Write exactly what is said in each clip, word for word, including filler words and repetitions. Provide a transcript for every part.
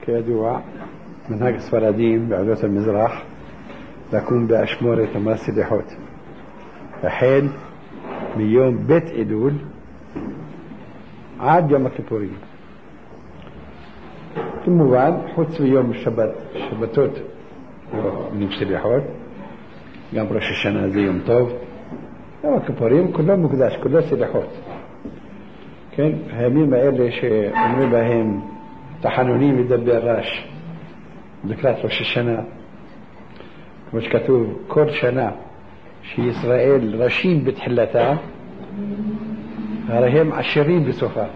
كيدوع منهج السفراديم بعدوة المزرح تكون بأشمورة تماس اليحوت فحين من يوم بيت إدول عاد يوم الكيبورين ثم بعد حوت في يوم الشبت الشبتوت من يمشي اليحوت قام رش الشنا زي يوم طوف يوم الكيبورين كلهم مقداش كلهم سليحوت كان همين ما قال ليش أمري بهم تحنوني بدبر راش ذكرت رش الشنا مش كتوب كل شنا شي إسرائيل رشين بتحلتها هرهم عشرين بصفة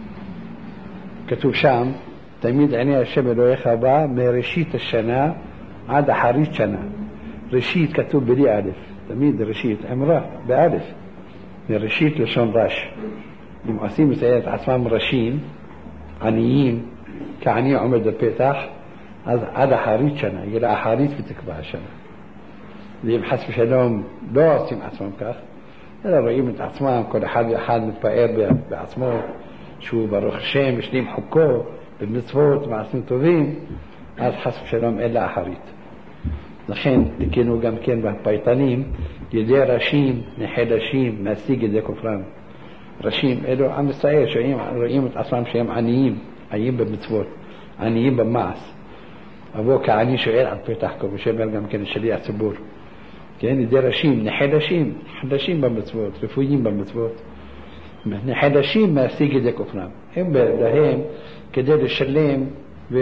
كتوب شام تميد عينيها الشمل ويخبا من رشيت الشنا عاد حريت شنا رشيت كتوب بدي ألف تميد رشيت عمره بألف من رشيت لشون راش المقاسيم سيئات عصمام رشين عنيين كعني عمد البيتاح هذا حريت شنا يلا حريت في تكبه شنا اللي بحسب شلون دوسي عصمام كاخ هذا رئيم عصمام كل حد حد متبقير بعصمه شو بروخ الشام مش ليم حكوه بالمصفوت مع سنين طويلين هذا حسب شلون إلا حريت لخين اللي كانوا قام كان بيطانيم يدي رشيم نحي رشيم مسيجي دي كفران رشيم إله عم السعير شو يم رئيم عصمام شيم عنيين عيين بالمصفوت عنيين بالمعس أبوك عني شو قال عم بيتحكم مش قام كان الشريعة سبور كان يدي رشيم نحي رشيم رشيم بالمصفوت رفويين بالمصفوت نحي رشيم مسيجي دي كفران هم بلهم كده الشليم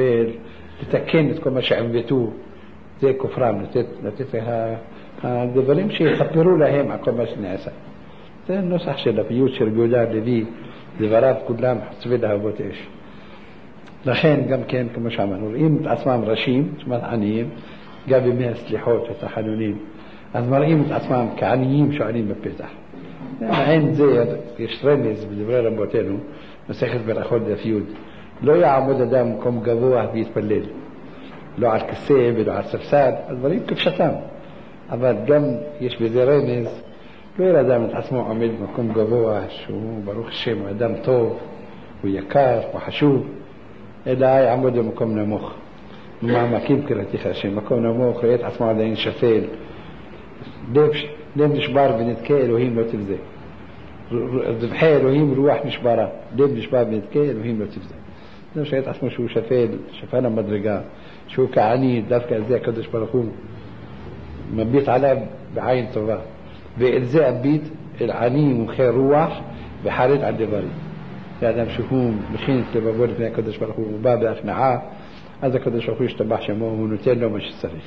بتتكين تكون ماشي عم بيتو زي كفران نتت نتتها دبلهم شيء خبروا لهم عقب ماشي ناسا ده النص أحشي لبيوت شرقودار لذي دبرات كلهم حسب لها بوتيش لخين قام كان كمش عملوا قيمة أسمام رشيم سمعت عنيم قابل مها سليحوت وتحنونين أزمر قيمة أسمام كعنيم شو عنيم ببيتح عين زي يشترنيز بدبرار بوتينو بس ياخذ بالأخوة فيود لو يعمد دامكم قبوه بيت بالليل لو على الكسيب لو على السفساد الضريب كيف شتام أبد قم يشبه زيرينيز لو يرى دام تسمعوا عمد مكم قبوه شو بروخ الشيم دام طوف ويكار وحشوب إلا يعمد مكم نموخ ما ما كيم كرتي خاشين مكم نموخ ريت أسمعوا دين شفيل ليش ليه نشبار بنتكيل وهي لو تفزي الذبحية وهي روح نشبارة ليه نشبار بنتكيل وهي لو تفزي ده شيء اسمه شو شفيل شفانا مدرجة شو كعني دافك زي كده شباركم ما بيت على بعين طبعا بإلزاء بيت العنيم وخير روح بحالة عند بري يعني شوفهم بخين تبى بقول فينا كده شباركم وباب أخنعاه هذا كده شو خوش تبع شموه ونوتيل لو مش الصريخ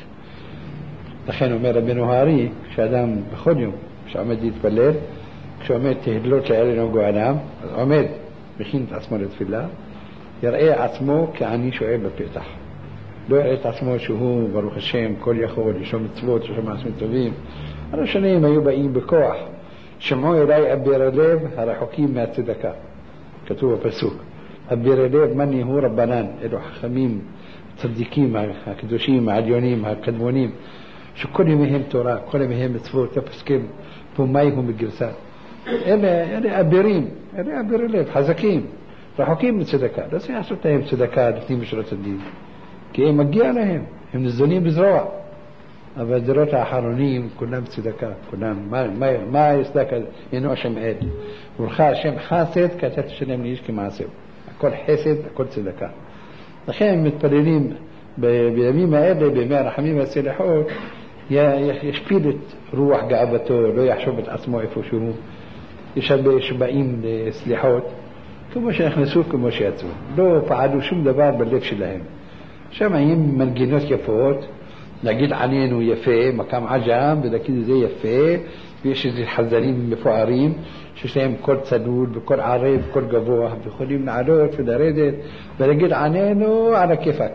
دخلوا ميرا بنهاري شادام بخديهم مش عمد يتبلل شو عمد تهدلوت لعلي نوقو علام عمد بخين تأسمرت في الله يرأي عصمو كعني شو عيب بيتح لو رأيت عصمو شو هو بروخ الشام كل يخول شو متصبوت شو معصمين طبيب أنا شنو ما يبقين بكوح شمعو يلاقي أبيرليب هذا حكيم ما تدكا كتوبة بسوك أبيرليب مني هو ربنان إلو خميم تصديقين مع كدوشين مع اليونيم مع كدمونيم شو كل مهم تورا كل مهم تصبوت تبس كيم بومايهم الجلسات أنا يعني أبيرين يعني أبيرليب حزكيم فحكيم من صدقاء بس يحسب تهم صدقاء الاثنين مشروط الدين كي مجيانا هم هم الزنين بزروع أبا دروتا حارونيم كلهم صدقاء كلهم ما ما ما يصدق إنه شم عيد والخا شم حاسد كتبت شنو من يشكي معصب كل حسد كل صدقاء الحين متبررين بيمين ما قبل بما رحمين السلاحوت يا يشبيلت روح قابته لو يحشبت أسماء فشوه يشبه يشبهين السلاحوت كم شيء يخلصوه كم شيء يتسوه لو فعلوا شو مدبار بلفش لهم شو ما يم من جنوس يفوت لقيت عنين ويفيه مكان عجام بدك كده زي يفيه بيش زي الحزانين بفقارين شو شيء كل سدود بكل عريب بكل جبوه بخليهم عروت في دريدة بلقيت عنينه على كيفك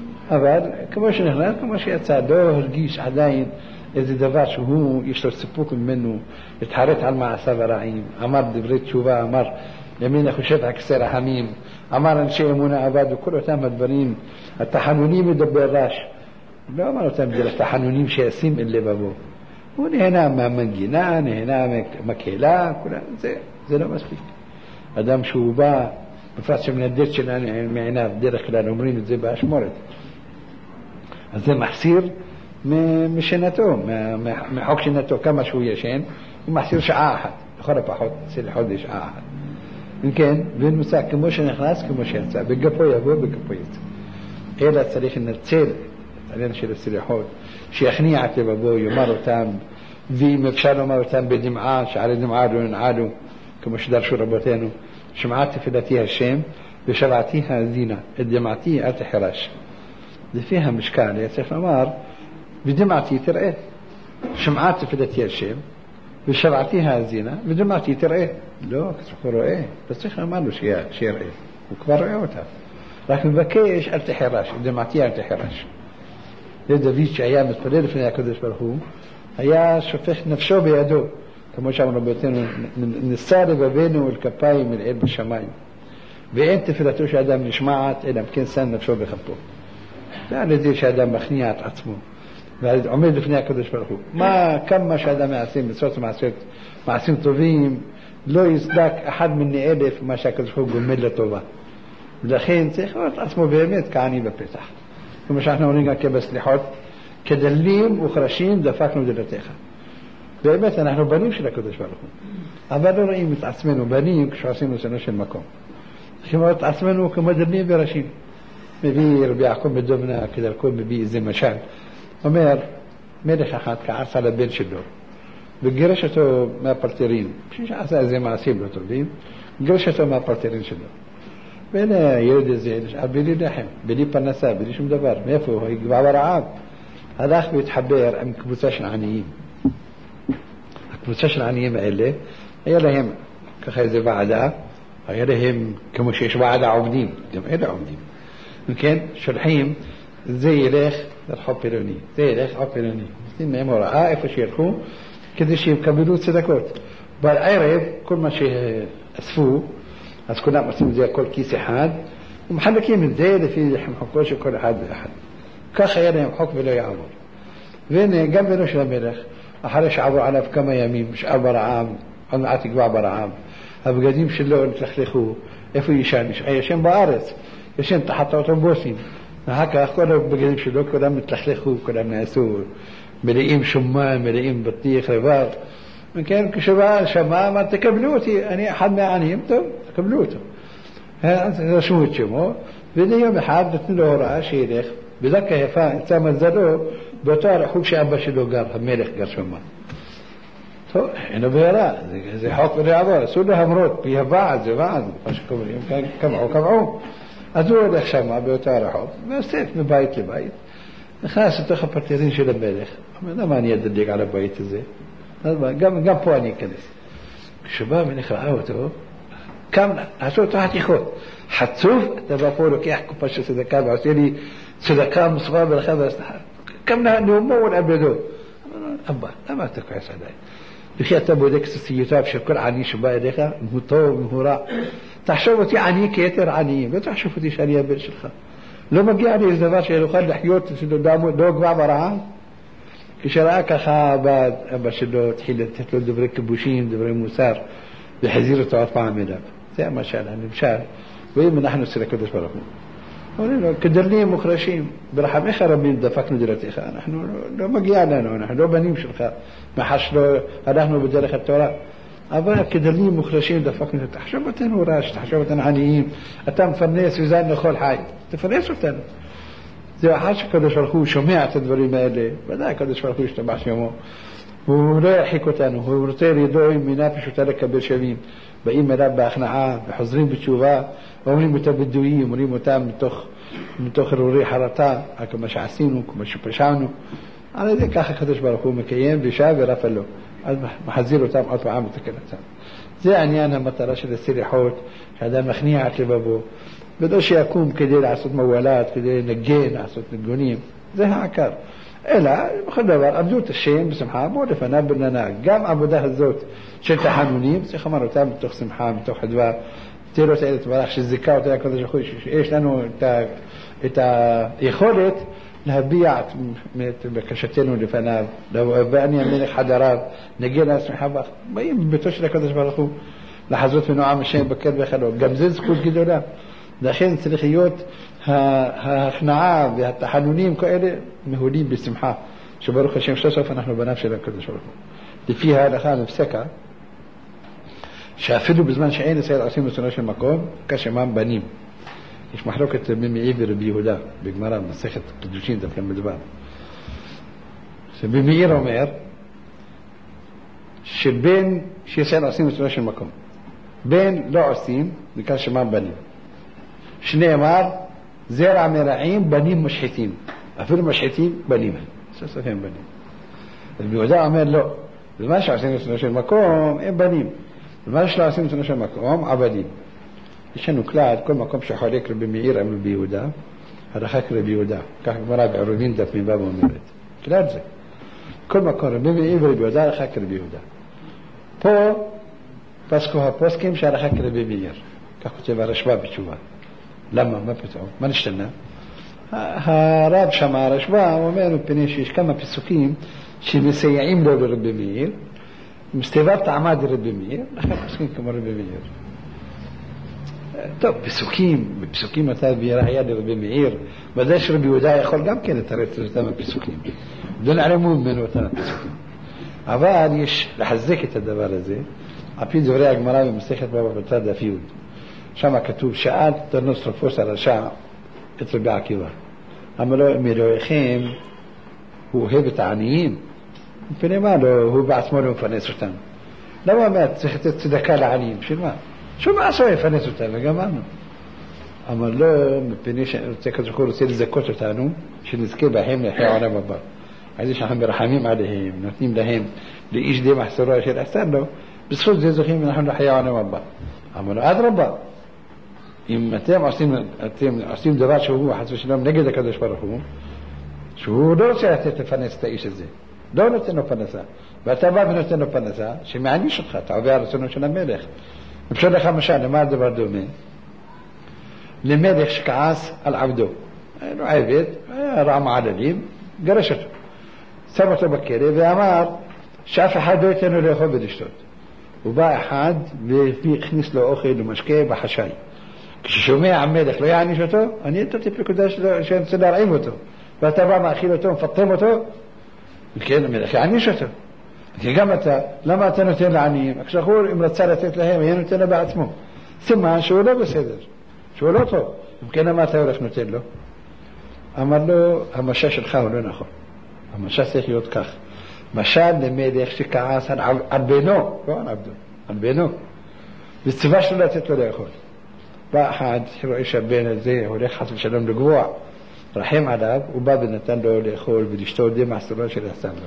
أبد كم شيء هنا كم شيء يتساعدوه الجيش عداين إذا دفع شو هو يشتر سبوك منه يتحرك على المعصب رعيم أمر دبريت شوفا أمر يمين خشيت عكسر حميم أمر شيء منا أبد وكله تم البرين التحنونيم يدبر راش لا ما تم التحنونيم شيء سيم اللي بابو هنا هنا ما منجينا هنا مكيلا كلها زي زي ما مسلك أدم شوبا בפרט שמנדד שלנו מעיניו, דרך כלל אומרים את זה באשמורת. אז זה מחסיר משנתו, מחוק שנתו, כמה שהוא ישן, הוא מחסיר שעה אחת, לכל הפחות, אצל חודש שעה אחת. אם כן, ונוסע כמו שנכנס, כמו שיצא, בגפו יבוא, בגפו יצא. אלא צריך לנצל את העניין של הסליחות, שיכניע את לבבו, יאמר אותם, ואם אפשר לומר אותם בדמעה, שערי דמעה לא ננעלו, כמו שדרשו רבותינו, שמעת תפילתי השם, ושבעתי האזינה, את דמעתי אל תחרש. לפי המשקל, היה צריך לומר, ודמעתי תראה. שמעת תפילתי השם, ושבעתי האזינה, ודמעתי תראה. לא, הוא רואה, לא צריך לומר לו שיראה. הוא כבר רואה אותה. רק מבקש, אל תחרש, דמעתי אל תחרש. זה דוד שהיה מתפלל לפני הקדוש ברוך הוא, היה שופך נפשו בידו, כמו שאמרנו רבותינו, נישא לבבנו אל כפיים אל אל בשמיים. ואין תפילתו שאדם נשמעת, אלא כן שם נפשו בכפו. זה על ידי שאדם מכניע את עצמו, ועומד לפני הקדוש ברוך הוא. מה, כמה שאדם מעשים, מצוות מעשים, מעשים טובים, לא יסדק אחד מני אלף מה שהקדוש ברוך הוא גומד לטובה. ולכן צריך לראות עצמו באמת כעני בפתח. כמו שאנחנו אומרים גם כבסליחות, כדלים וחרשים דפקנו דלתך. באמת אנחנו בנים של הקדוש ברוך הוא. אבל לא רואים את עצמנו בנים כשעושים לסנו של מקום. צריכים לראות את עצמנו כמו דלים וראשים. מביא רבי יעקב מדובנה, כדרכו מביא איזה משל. אומר, מלך אחד כעס על הבן שלו, וגירש אותו מהפלטרין. בשביל שעשה איזה מעשים לא טובים, גירש אותו מהפלטרין שלו. והנה ילד הזה, בלי לחם, בלי פרנסה, בלי שום דבר. מאיפה הוא? יגבע ברעב. הלך והתחבר עם קבוצה של עניים. הקבוצה של העניים האלה, היה להם ככה איזה ועדה, היה להם כמו שיש ועדה עובדים, גם אלה עובדים. וכן, שולחים, זה ילך לרחוב פילוני, זה ילך לרחוב פילוני. נותנים להם הוראה איפה שילכו, כדי שיקבלו צדקות. בערב, כל מה שאספו, אז כולם עושים את זה כל כיס אחד, ומחלקים את זה לפי חוקו של כל אחד ואחד. כך היה להם חוק ולא יעבור. והנה, גם בנו של המלך, אחרי שעברו עליו כמה ימים, שאר ברעב, עוד מעט יגבע ברעב, הבגדים שלו נתלכלכו, איפה ישן? ישן בארץ, ישן תחת האוטובוסים. ואחר כך כל הבגדים שלו, כולם נתלכלכו, כולם נעשו מלאים שומן, מלאים בטיח, רבב. וכן, כשבא שמע, אמר, תקבלו אותי, אני אחד מהעניים, טוב, תקבלו אותו. אז רשמו את שמו, וליום אחד נתנו לו הוראה שילך, בדקה יפה, יצא מזלו, באותו הרחוב שאבא שלו גר, המלך גר שמה. טוב, אינו בעירה, זה, זה חוק ולעבור, אסור להמרות, פי הוועד, זה ועד, מה שקוראים, קבעו, קבעו. אז הוא הולך שמה, באותו הרחוב, ועושה מבית לבית, נכנס לתוך הפלטרין של המלך, אומר, למה אני אדלג על הבית הזה? גם, גם פה אני אכנס. כשבא המלך ראה אותו, קם, עשו אותו חתיכות. חצוף, אתה בא פה, לוקח קופה של צדקה, ועושה לי צדקה מסורה ברכה והסלחה. קם נאומו ולעבדו. אבא, למה אתה כועס עליי? וכי אתה בודק סוציותיו של כל עני שבא אליך, הוא טוב, הוא רע. תחשוב אותי עני כיתר עניים, לא תחשוב אותי שאני הבן שלך. לא מגיע לי איזה דבר שיוכל לחיות, לא גבע ברעב. כשראה ככה אבא, אבא שלו התחיל לתת לו דברי כיבושים, דברי מוסר, והחזיר אותו עוד פעם אליו. זה המשל, הנמשל. ואם אנחנו אצל הקדוש ברוך הוא. אומרים לו, כדלים מוחרשים, ברחמך רבים דפקנו דלתך. אנחנו לא מגיע לנו, אנחנו לא בנים שלך. מאחר שלא הלכנו בדרך התורה. אבל כדלים מוחרשים דפקנו דלתך. תחשוב אותנו רש, תחשוב אותנו עניים. אתה מפרנס וזן לכל חי. תפרנס אותנו. זה אחר שקדוש ברוך הוא שומע את הדברים האלה, ודאי קדוש ברוך הוא ישתבח שמו, והוא לא ירחיק אותנו, הוא רוצה לידו עם מינה פשוטה לקבל שווים, באים אליו בהכנעה וחוזרים בתשובה, ואומרים אותם בדויים, אומרים אותם מתוך, מתוך הרורי חרטה, כמו שעשינו, כמו שפשענו, על ידי ככה קדוש ברוך הוא מקיים ושב ורפא לו, אז מחזיר אותם עוד פעם ותקן אותם. זה העניין המטרה של הסליחות, שאדם מכניע את לבבו, ולא שיקום כדי לעשות מוולד, כדי לנגן, לעשות נגונים, זה העיקר. אלא, בכל דבר, עבדו את השם בשמחה, בואו לפניו בננה. גם העבודה הזאת של תחנונים, צריך לומר אותה מתוך שמחה, מתוך חדווה, תראו את האלה תברך שזיקה אותה הקדוש ברוך הוא, שיש לנו את, ה, את היכולת להביע את בקשתנו לפניו, ואני המלך חדריו, נגיע לשמחה, באים בביתו של הקדוש ברוך הוא, לחזות מנועם השם בקר וחלום. גם זה זכות גדולה. לכן צריך להיות ההכנעה והתחנונים כאלה מהולים בשמחה, שברוך השם שסוף אנחנו בניו של הקדוש ברוך הוא. לפי ההלכה הנפסקה, שאפילו בזמן שאין ישראל עושים רצונו של מקום, כשמם בנים. יש מחלוקת במעי ורבי יהודה, בגמרא, מסכת קדושין, דווקא מדבר. שבמעיר אומר, שבין שישראל עושים רצונו של מקום, בין לא עושים, וכאן שמם בנים. שני אמר, זרע מרעים, בנים משחיתים. אפילו משחיתים, בנים. סוף הם בנים. רבי יהודה אומר, לא. בזמן שעושים רצונו של מקום, הם בנים. בזמן שלא עושים רצונו של מקום, עבדים. יש לנו כלל, כל מקום שחולק רבי מאיר עם רבי יהודה, הלכה כרבי יהודה. כך גמרא בעירובין דף מבא ואומרת. כלל זה. כל מקום רבי מאיר ורבי יהודה, הלכה כרבי יהודה. פה, פסקו הפוסקים שהלכה כרבי מאיר. כך כותב הרשב"א בתשובה. למה? מה פתאום? מה נשתנה? הרב שם, הרשב"א, הוא אומר מפני שיש כמה פסוקים שמסייעים לו לרבי מאיר, מסתיבת טעמה דרבי מאיר, לכן פסוקים כמו רבי מאיר. טוב, פסוקים, בפסוקים אתה ביראיה לרבי מאיר, ודאי שרבי יהודה יכול גם כן לתרץ אותם הפסוקים. לא נעלמו ממנו אותם הפסוקים. אבל יש לחזק את הדבר הזה, על פי דברי הגמרא במסכת בבא בתרא דף י'. שם כתוב, שאל תרנוסטרופוס הרשע את רבי עקיבא. אמר לו, מאלוהיכם הוא אוהב את העניים? מפני מה לא, הוא בעצמו לא מפרנס אותם. למה אומר, צריך לתת צדקה לעניים? בשביל מה? שום מעשו יפרנס אותם, וגמרנו. אמר לו, מפני שרוצה כזכו רוצה לזכות אותנו, שנזכה בהם לחיי העולם הבא. אז שאנחנו מרחמים עליהם, נותנים להם לאיש די מחסורו אשר עשה לו, בזכות זה זוכים אנחנו לחיי העולם הבא. אמר לו, עד רבה, אם אתם עושים, אתם עושים דבר שהוא חס ושלום נגד הקדוש ברוך הוא, שהוא לא רוצה לתת לפרנס את האיש הזה, לא נותן לו פרנסה, ואתה בא ונותן לו פרנסה, שמעניש אותך, אתה עובר רצונו של המלך. אפשר לך משל, למה הדבר דומה? למלך שכעס על עבדו, היה לו עבד, היה רע מעללים, גרש אותו, שם אותו בכלא ואמר שאף אחד לא ייתן לו לאכול ולשתות. הוא בא אחד והכניס לו אוכל ומשקה בחשאי. כששומע המלך לא יעניש אותו, אני נתתי פקודה שאני רוצה להרעים אותו, ואתה בא מאכיל אותו, מפטם אותו, וכן המלך יעניש אותו. כי גם אתה, למה אתה נותן לעניים? כשאחור אם רצה לתת להם, היה נותן לו בעצמו. סימן שהוא לא בסדר, שהוא לא טוב. וכן למה אתה הולך נותן לו? אמר לו, המשל שלך הוא לא נכון. המשל צריך להיות כך. משל למלך שכעס על, על בנו, לא על עבדו, על בנו. וצבא שלו לתת לו לאכול. בא אחד שרואה שהבן הזה הולך חס ושלום לגבוע, רחם עליו, הוא בא ונתן לו לאכול ולשתות די מעשורו של עשה לו.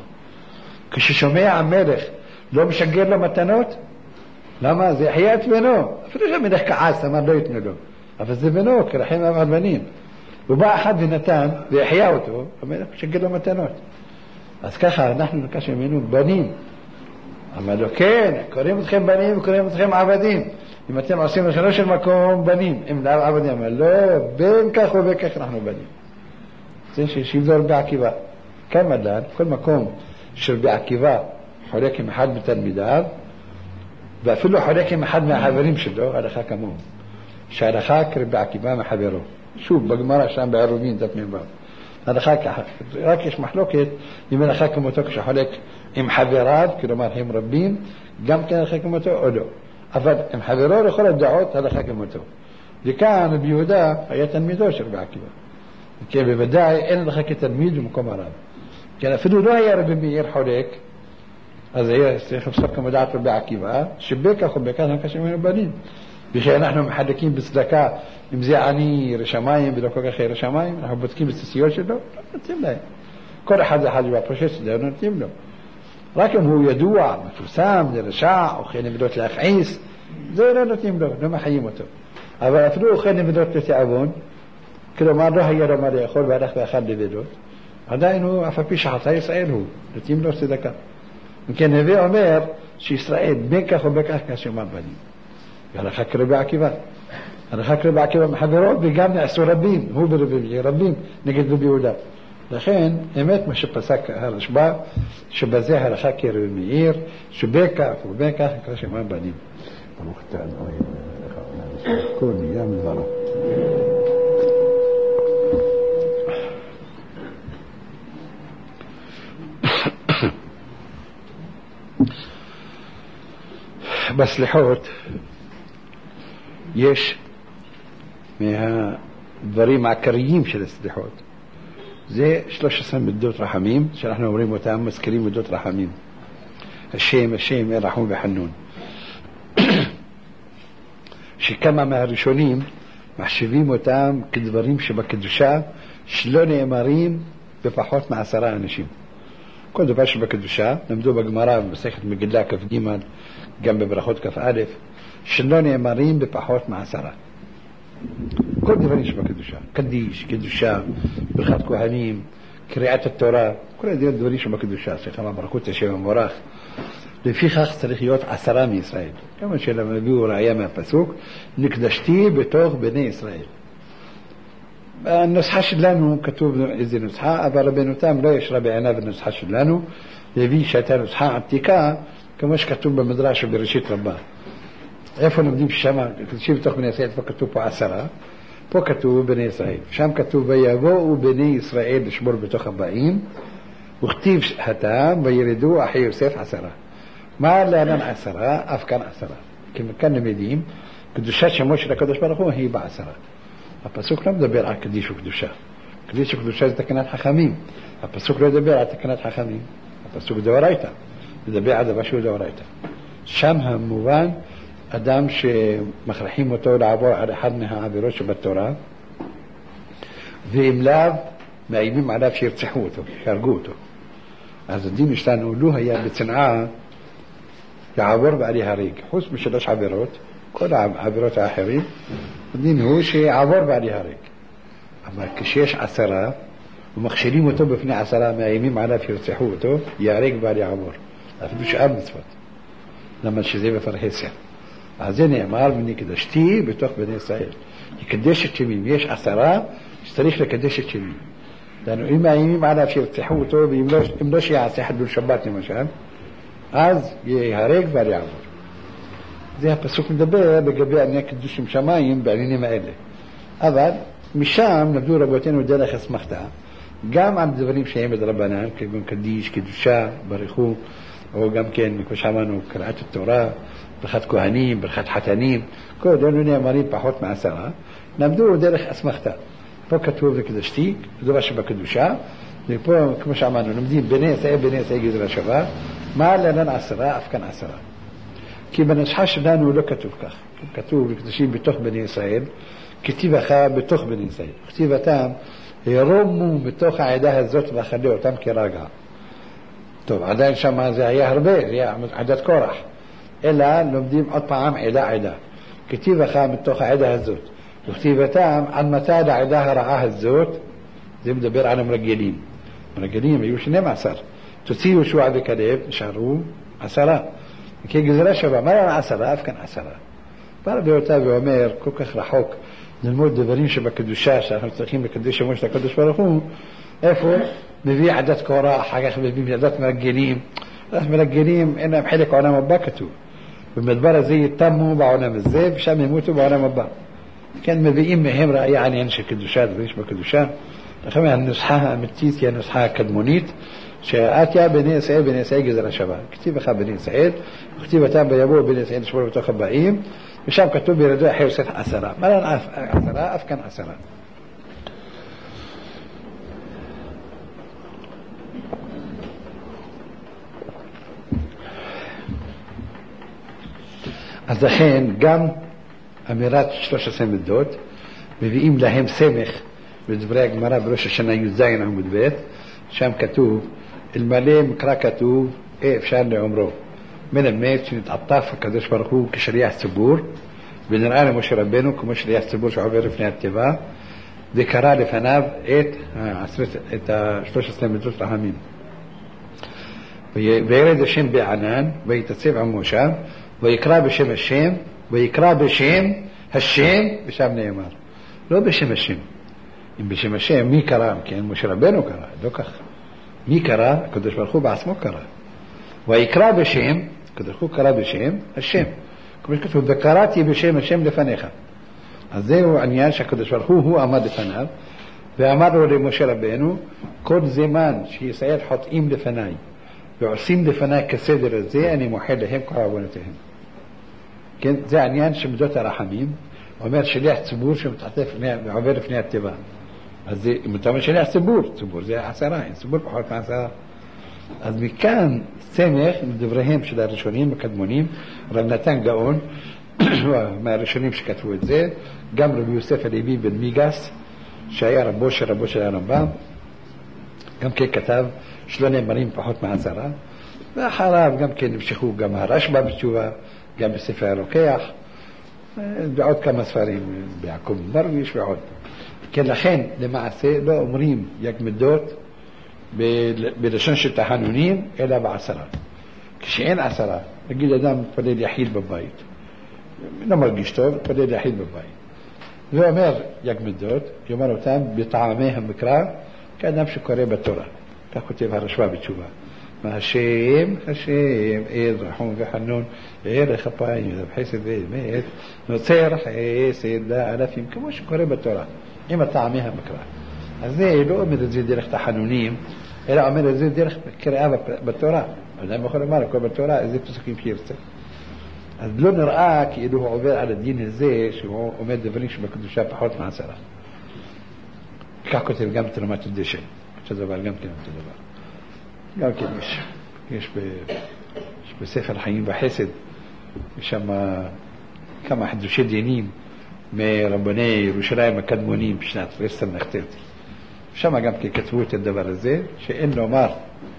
כששומע המלך לא משגר לו מתנות, למה? זה יחיה את בנו. אפילו שהמלך כעס, אמר לא יתנו לו. אבל זה בנו, כרחם על בנים. הוא בא אחד ונתן ויחיה אותו, המלך משגר לו מתנות. אז ככה אנחנו נקש ממנו בנים. אמר לו, כן, קוראים אתכם בנים וקוראים אתכם עבדים. אם אתם עושים רצונו של מקום, בנים. אם לא עבדים, אמר לא, בין כך ובין כך אנחנו בנים. זה שיבדור רבי עקיבא. כאן מדד, כל מקום שרבי עקיבא חולק עם אחד מתלמידיו, ואפילו חולק עם אחד מהחברים שלו, הלכה כמוהו. שהלכה כרבי עקיבא מחברו. שוב, בגמרא שם בעירובין דף מבא. הלכה ככה. רק יש מחלוקת אם הלכה כמותו כשחולק עם חבריו, כלומר הם רבים, גם כן הלכה כמותו או לא. אבל עם חברו לכל הדעות הלכה כמותו. וכאן רבי יהודה היה תלמידו של רבי עקיבא. כי בוודאי אין הלכה כתלמיד במקום הרב. כי אפילו לא היה רבי מאיר חולק, אז היה צריך לפסוק כמו דעת רבי עקיבא, שבכך ובכך נקש ממנו בנים. וכשאנחנו מחלקים בצדקה, אם זה עני רשמיים ולא כל כך רשמיים, אנחנו בודקים בסיסיות שלו, לא נותנים להם. כל אחד אחד בפרושס שלו, נותנים לו. רק אם הוא ידוע, מפורסם, לרשע, אוכל נבדות להכעיס, זה לא נותנים לו, לא מחיים אותו. אבל אפילו אוכל נבדות לתיאבון, כלומר לא היה לו מה לאכול והלך ואכל נבדות, עדיין הוא, אף הפי שחטא ישראל הוא, נותנים לו צדקה. וכן הווה אומר שישראל בין כך ובין כך כשומע בנים. והלכה כרבי עקיבא. הלכה כרבי עקיבא מחברו, וגם נעשו רבים, הוא ברבי רבים, נגד רבי יהודה. לכן, אמת מה שפסק הרשב"א, שבזה הלכה כרבי מאיר, שבין כך ובין כך כשומע בנים. ברוך אתה אדוני כל נהיה מדברו. בסליחות יש מהדברים העיקריים של הסליחות זה שלוש עשרה מידות רחמים שאנחנו אומרים אותם, מזכירים מידות רחמים. השם, השם, רחום וחנון. שכמה מהראשונים מחשבים אותם כדברים שבקדושה שלא נאמרים בפחות מעשרה אנשים. כל דבר שבקדושה, למדו בגמרא במסכת מגילה כ"ג, גם בברכות כ"א, שלא נאמרים בפחות מעשרה. כל דברים שבקדושה, קדיש, קדושה, ברכת כהנים, קריאת התורה, כל הדברים שבקדושה, סליחה, ברכות השם המבורך. לפיכך צריך להיות עשרה מישראל. כמה שלהם הביאו ראיה מהפסוק, נקדשתי בתוך בני ישראל. הנוסחה שלנו כתוב איזה נוסחה, אבל רבנו תם לא ישרה בעיניו הנוסחה שלנו, והביא שהייתה נוסחה עתיקה, כמו שכתוב במדרש ובראשית רבה. איפה לומדים ששם, נקדשי בתוך בני ישראל, איפה כתוב פה עשרה, פה כתוב בני ישראל. שם כתוב ויבואו בני ישראל לשמור בתוך הבאים, וכתיב הטעם וירדו אחי יוסף עשרה. מה לענן עשרה? אף כאן עשרה. כי מכאן למדים, קדושת שמו של הקדוש ברוך הוא היא בעשרה. הפסוק לא מדבר על קדיש וקדושה. קדיש וקדושה זה תקנת חכמים. הפסוק לא מדבר על תקנת חכמים. הפסוק דאורייתא. מדבר על דבר שהוא דאורייתא. שם המובן אדם שמכריחים אותו לעבור על אחד מהעבירות שבתורה, ואם לאו מאיימים עליו שירצחו אותו, שיהרגו אותו. אז הדין שלנו לא היה בצנעה יעבור ועל יהרג. חוץ משלוש עבירות, כל העבירות האחרים, הדין הוא שיעבור ועל יהרג. אבל כשיש עשרה, ומכשילים אותו בפני עשרה, מאיימים עליו שירצחו אותו, יהרג ועל יעבור. אפילו שאר מצוות. למה שזה בפרהסיה. אז זה נאמר, ונקדשתי בתוך בני ישראל. לקדש את שמי. יש עשרה שצריך לקדש את שמי. לנו, אם מאיימים עליו שירצחו אותו, ואם לא, אם לא שיעשה חדול שבת למשל, אז יהרג ועל יעבור. זה הפסוק מדבר לגבי עניין קידוש עם שמיים בעניינים האלה. אבל משם נבדו רבותינו דרך אסמכתה, גם על דברים שהם בדרבנן, כגון קדיש, קדושה, ברכו, או גם כן, כמו שאמרנו, קריאת התורה, ברכת כהנים, ברכת חתנים, כל דברים נאמרים פחות מעשרה, נבדו דרך אסמכתה. פה כתוב וקדשתי, דבר שבקדושה, ופה, כמו שאמרנו, לומדים בני ישראל, בני ישראל גזרה שווה, מה לענן עשרה, אף כאן עשרה. כי בנוסחה שלנו לא כתוב כך. כתוב וקדשים בתוך בני ישראל, כתיבך בתוך בני ישראל. כתיבתם, ירומו בתוך העדה הזאת ואכלה אותם כרגע. טוב, עדיין שם זה היה הרבה, זה היה עדת קורח. אלא לומדים עוד פעם עדה עדה. כתיבך בתוך העדה הזאת. וכתיבתם, על מתי העדה הרעה הזאת, זה מדבר על המרגלים. המרגלים היו שנים עשר. תוציאו שוע וכלב, נשארו עשרה. כי גזרה שווה, מה היה עשרה? אף כאן עשרה. בא באותה ואומר, כל כך רחוק, ללמוד דברים שבקדושה, שאנחנו צריכים לקדש שמו של הקדוש ברוך הוא, איפה? מביא עדת קורח, אחר כך מביא עדת מרגלים. עדת מרגלים, אין להם חלק עולם הבא כתוב. במדבר הזה יתמו בעולם הזה, ושם ימותו בעולם הבא. כן, מביאים מהם ראייה עניין של קדושה, דברים שבקדושה. לכן הנוסחה האמיתית היא הנוסחה הקדמונית, שאתיה בני ישראל, בני ישראל גזרה שווה. כתיב לך בני ישראל, וכתיב אותם ביבואו בני ישראל לשמור בתוך הבאים, ושם כתוב בירדו אחי יוסף עשרה. מה לן עשרה? אף כאן עשרה. אז לכן גם אמירת שלוש עשרה מידות, מביאים להם סמך בדברי הגמרא בראש השנה י"ז עמוד ב', שם כתוב, אלמלא מקרא כתוב, אי אפשר לעומרו. מלמד שנתעטף הקדוש ברוך הוא כשליח ציבור, ונראה למשה רבנו כמו שליח ציבור שעובר לפני התיבה, וקרא לפניו את, את ה-שלוש עשרה מידות רחמים. וירד השם בענן, ויתעצב עמו שם, ויקרא בשם השם, ויקרא בשם השם, ושם נאמר. לא בשם השם. אם בשם השם, מי קרא? כן, משה רבנו קרא, לא כך. מי קרא? הקדוש ברוך הוא בעצמו קרא. ויקרא בשם, הקדוש ברוך הוא קרא בשם השם. כמו שכתוב, וקראתי בשם השם לפניך. אז זהו עניין שהקדוש ברוך הוא, הוא עמד לפניו, ואמר לו למשה רבנו, כל זמן שישראל חוטאים לפניי, ועושים לפניי כסדר הזה, אני מוחל להם כל עוונותיהם. כן, זה העניין שמדות הרחמים, אומר שליח ציבור שמתעטף ועובר לפני הטבע. אז זה, אם אתה אומר שליח ציבור, ציבור זה עשרה, אין ציבור פחות מעשרה. אז מכאן סמך מדבריהם של הראשונים הקדמונים, רב נתן גאון, מהראשונים שכתבו את זה, גם רבי יוסף הלוי בן מיגס, שהיה רבו של רבו של הרמב"ם, גם כן כתב שלא נאמרים פחות מעשרה, ואחריו גם כן נמשכו גם הרשב"א בתשובה, גם בספר הרוקח, ועוד כמה ספרים, ביעקב דרוויש ועוד. כן, לכן למעשה לא אומרים יגמדות בלשון של תחנונים, אלא בעשרה. כשאין עשרה, נגיד אדם פודד יחיד בבית, לא מרגיש טוב, פודד יחיד בבית. ואומר יגמדות, יאמר אותם בטעמי המקרא, כאדם שקורא בתורה. כך כותב הרשב"א בתשובה. השם, השם, עד רחום וחנון, ערך אפיים, חסד ואמת, נוצר חסד לאלפים, כמו שקורא בתורה, עם הטעמי המקרא. אז זה לא אומר את זה דרך תחנונים, אלא אומר את זה דרך קריאה בתורה. אדם יכול לומר, הכל בתורה, איזה פסוקים שירצה. אז לא נראה כאילו הוא עובר על הדין הזה, שהוא עומד דברים שבקדושה פחות מעשרה. כך כותב גם תרומת הדשן, שזה דבר גם כן אותו דבר. גם כן יש, יש, ב, יש בספר חיים וחסד, יש שם כמה חידושי דינים מרבני ירושלים הקדמונים בשנת עשר נחתרתי. שם גם כן כתבו את הדבר הזה, שאין לומר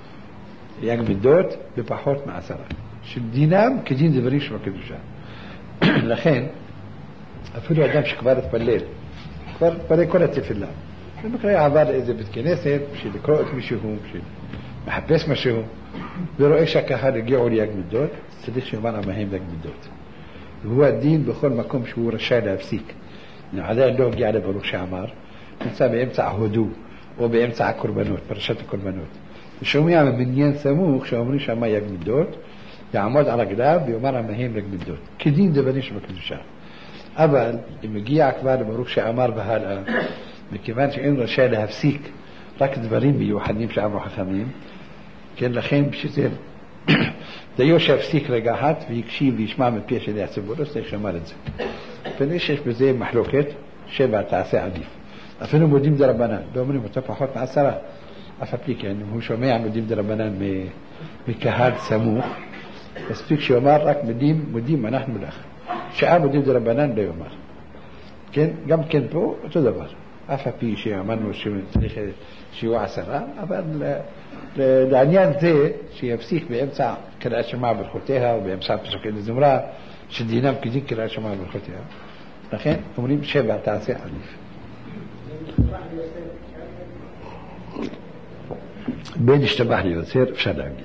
יגמדות בפחות מעשרה, שדינם כדין דברים שבקדושה. לכן, אפילו אדם שכבר התפלל, כבר התפלל כל התפילה, במקרה עבר לאיזה בית כנסת, בשביל לקרוא את מישהו, בשביל מחפש משהו, ורואה שהקהל הגיעו ליגמדות, צריך שיאמר עמהם יגמדות. והוא הדין בכל מקום שהוא רשאי להפסיק. עדיין לא הגיע לברוך שאמר, נמצא באמצע ההודו, או באמצע הקורבנות, פרשת הקורבנות. ושומע במניין סמוך שאומרים שמה יגמדות, יעמוד על רגליו ויאמר עמהם יגמדות. כדין דברים שבקדושה. אבל אם מגיע כבר לברוך שאמר והלאה, מכיוון שאין רשאי להפסיק רק דברים מיוחדים שאמרו חכמים, כן, לכן שזה דיו שהפסיק רגע אחת ויקשיב וישמע מפי של הציבור, לא צריך שאמר את זה. ויש בזה מחלוקת שבע תעשה עדיף. אפילו מודים דרבנן, לא אומרים אותו פחות מעשרה, אף הפי כן, אם הוא שומע מודים דרבנן מקהל סמוך, מספיק שיאמר רק מודים, מודים אנחנו לך. שעה מודים דרבנן לא יאמר. כן, גם כן פה אותו דבר. אף הפי שאמרנו שצריך שיהיו עשרה, אבל לעניין זה שיפסיק באמצע קריאת שמע ברכותיה ובאמצע פסוקי זמרה שדינם כדין קריאת שמע ברכותיה. לכן אומרים שבע תעשה עדיף. בין השתבח ליוצר אפשר להגיד.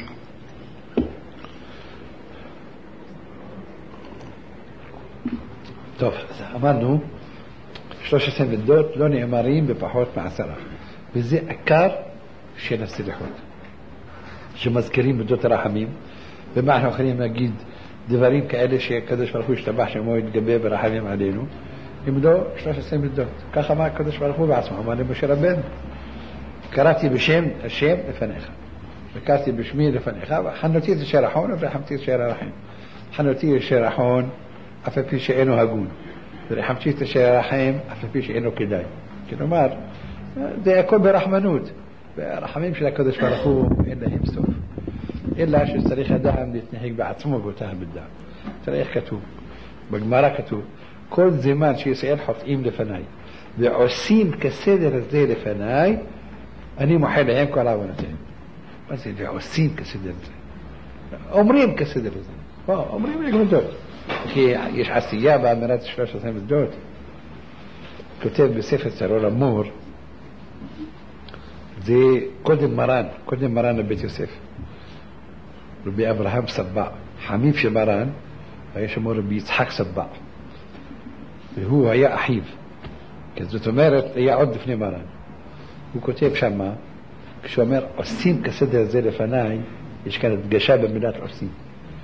טוב, אמרנו שלוש עשרה מידות לא נאמרים בפחות מעשרה, וזה עיקר של הסליחות שמזכירים מידות הרחמים. ומה אנחנו יכולים להגיד דברים כאלה שהקדוש ברוך הוא השתבח שמו יתגבה ברחמים עלינו, אם לא שלוש עשרה מידות. ככה אמר הקדוש ברוך הוא בעצמו, אמר למשה רבנו, קראתי בשם השם לפניך וקראתי בשמי לפניך, חנותי את אשר רחון ורחמתי את אשר רחם. חנותי את אשר רחון אף פי שאינו הגון, ורחמתי את אשר רחם אף פי שאינו כדאי. כלומר, זה הכל ברחמנות, והרחמים של הקדוש ברוך הוא אין להם סוף, אלא שצריך אדם להתנהג בעצמו באותה המידה. תראה איך כתוב בגמרא, כתוב כל זמן שישראל חוטאים לפניי ועושים כסדר הזה לפניי, אני מוחל להם כל עוונותיהם. מה זה ועושים כסדר הזה? אומרים כסדר הזה, אומרים יגמדות, כי יש עשייה באמירת שלוש עשרה מידות. כותב בספר צרור המור, זה קודם מרן, קודם מרן לבית יוסף, רבי אברהם סבא, חמיב של מרן, היה שמו רבי יצחק סבא, והוא היה אחיו. זאת אומרת, היה עוד לפני מרן. הוא כותב שמה, כשהוא אומר עושים כסדר הזה לפניי, יש כאן הדגשה במילת עושים.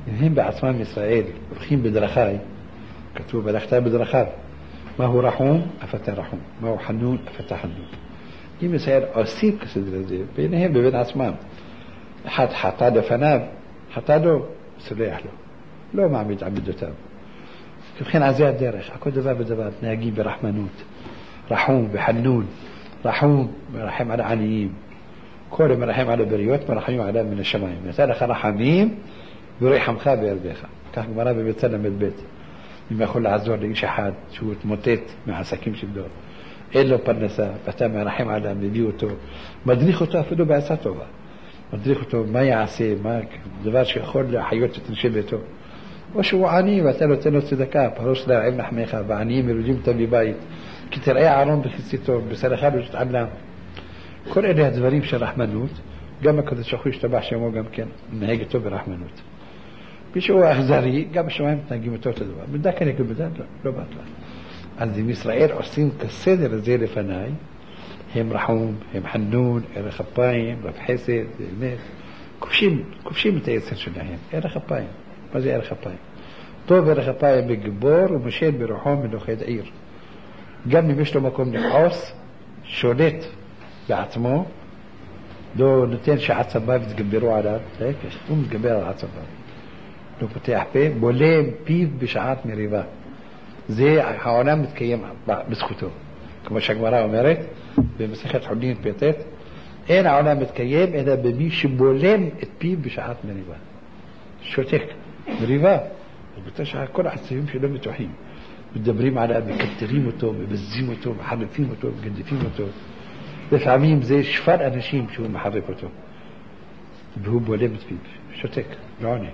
אם הם בעצמם ישראל הולכים בדרכי, כתוב בלכת בדרכיו, מהו רחום? אף אתה רחום. מהו חנון? אף אתה חנון. אם ישראל עושים כסדר הזה, ביניהם בבין עצמם, אחד חטא לפניו, חטא לו, סולח לו. לא מעמיד עמידותיו. כבכן על זה הדרך, הכל דבר בדבר, נהגים ברחמנות, רחום וחנון, רחום מרחם על העניים, כל מרחם על הבריות, מרחמים עליו מן השמיים. נתן לך רחמים ורחמך בירדך. כך גמרא בבית סלם בית. אם יכול לעזור לאיש אחד שהוא התמוטט מהעסקים שלו, אין לו פרנסה, ואתה מרחם עליו, מביא אותו, מדריך אותו אפילו בעצה טובה. מדריך אותו מה יעשה, מה דבר שיכול להחיות את אנשי ביתו. או שהוא עני ואתה נותן לו צדקה, פרוס לה עם לחמך, ועניים מרודים אותם בבית, כי תראה אהרון בכיסיתו, בסלחה לא תתעלם. כל אלה הדברים של רחמנות, גם הקדוש ברוך הוא ישתבח שמו גם כן, נהג אותו ברחמנות. מישהו אכזרי, גם בשמיים מתנהגים אותו אותו דבר. בדק אני אגיד בדק, לא, לא באת לה. אז אם ישראל עושים כסדר הזה לפניי, הם רחום, הם חנון, ערך אפיים, רב חסד, באמת, כובשים, כובשים את היצר שלהם, ערך אפיים. מה זה ערך אפיים? טוב ערך אפיים בגבור ומשל ברוחו מנוחד עיר. גם אם יש לו מקום לכעוס, שולט בעצמו, לא נותן שעצבה ותגברו עליו, הוא מתגבר על עצבה. לא פותח פה, בולם פיו בשעת מריבה. זה העולם מתקיים בזכותו. כמו שהגמרא אומרת, במסכת חולין פ"ט, אין העולם מתקיים אלא במי שבולם את פיו בשעת מריבה. שותק, מריבה. ובתא שכל העצבים שלו מתוחים. מדברים עליו, מקטרים אותו, מבזים אותו, מחרפים אותו, מגדפים אותו. לפעמים זה שפר אנשים שהוא מחרף אותו. והוא בולם את פיו. שותק, לא עונה.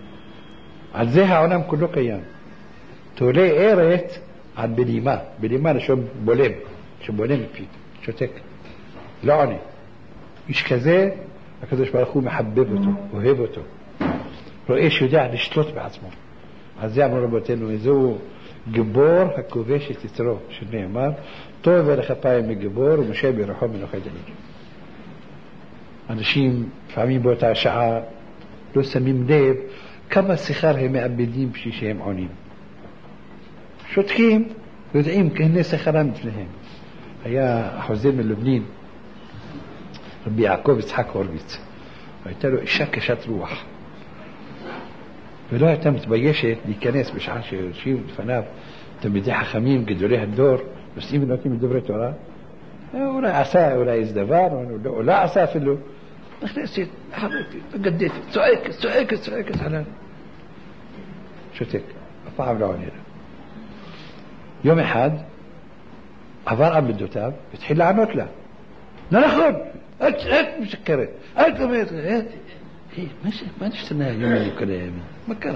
על זה העולם כולו קיים. תולה ארץ על בלימה. בלימה לשום בולם. שבולם את פיו. שותק. לא עונה. איש כזה, הקדוש ברוך הוא מחבב אותו, אוהב אותו. רואה שיודע לשלוט בעצמו. על זה אמרו רבותינו, איזהו גיבור הכובש את יצרו, שנאמר, טוב ערך אפיים מגיבור ומשה ברוחו מנוחד עיר. אנשים לפעמים באותה שעה לא שמים לב כמה שכר הם מאבדים בשביל שהם עונים. שותקים, יודעים כהנה שכרם אצלהם. היה החוזר מלובנין, רבי יעקב יצחק הורוביץ, והייתה לו אישה קשת רוח. ולא הייתה מתביישת להיכנס בשעה שיושבים לפניו תלמידי חכמים, גדולי הדור, נושאים ונותנים דברי תורה. אולי עשה אולי איזה דבר, או לא עשה אפילו. נכנסת, חרפת, מגדפת, צועקת, צועקת, צועקת עליו. שותק, הפעם לא עונה לה. יום אחד עבר עבדותיו, התחיל לענות לה. לא נכון, את משקרת, את אומרת, מה נשתנה היום אני כל הימים? מה קרה?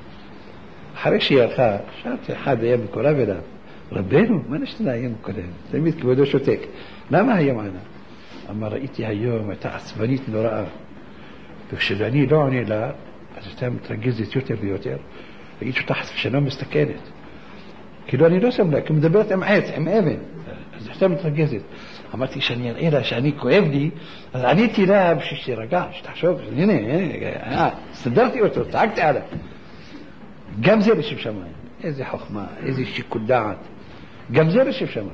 אחרי שהיא הלכה, שאלתי אחד היה מקורב אליו, רבנו, מה נשתנה היום כל הימים? תמיד כבודו שותק. למה היום ענה? אמר, ראיתי היום, הייתה עצבנית נוראה. וכשאני לא עונה לה, אז הייתה מתרגזת יותר ויותר, ראיתי שאתה חס ושלום מסתכלת. כאילו אני לא שם לה, כי מדברת עם עץ, עם אבן. אז הייתה מתרגזת. אמרתי שאני אראה לה שאני כואב לי, אז עניתי לה בשביל שתרגע, שתחשוב, הנה, הנה, סדרתי אותו, צעקתי עליו. גם זה לשם שמיים. איזה חוכמה, איזה שיקול דעת. גם זה לשם שמיים.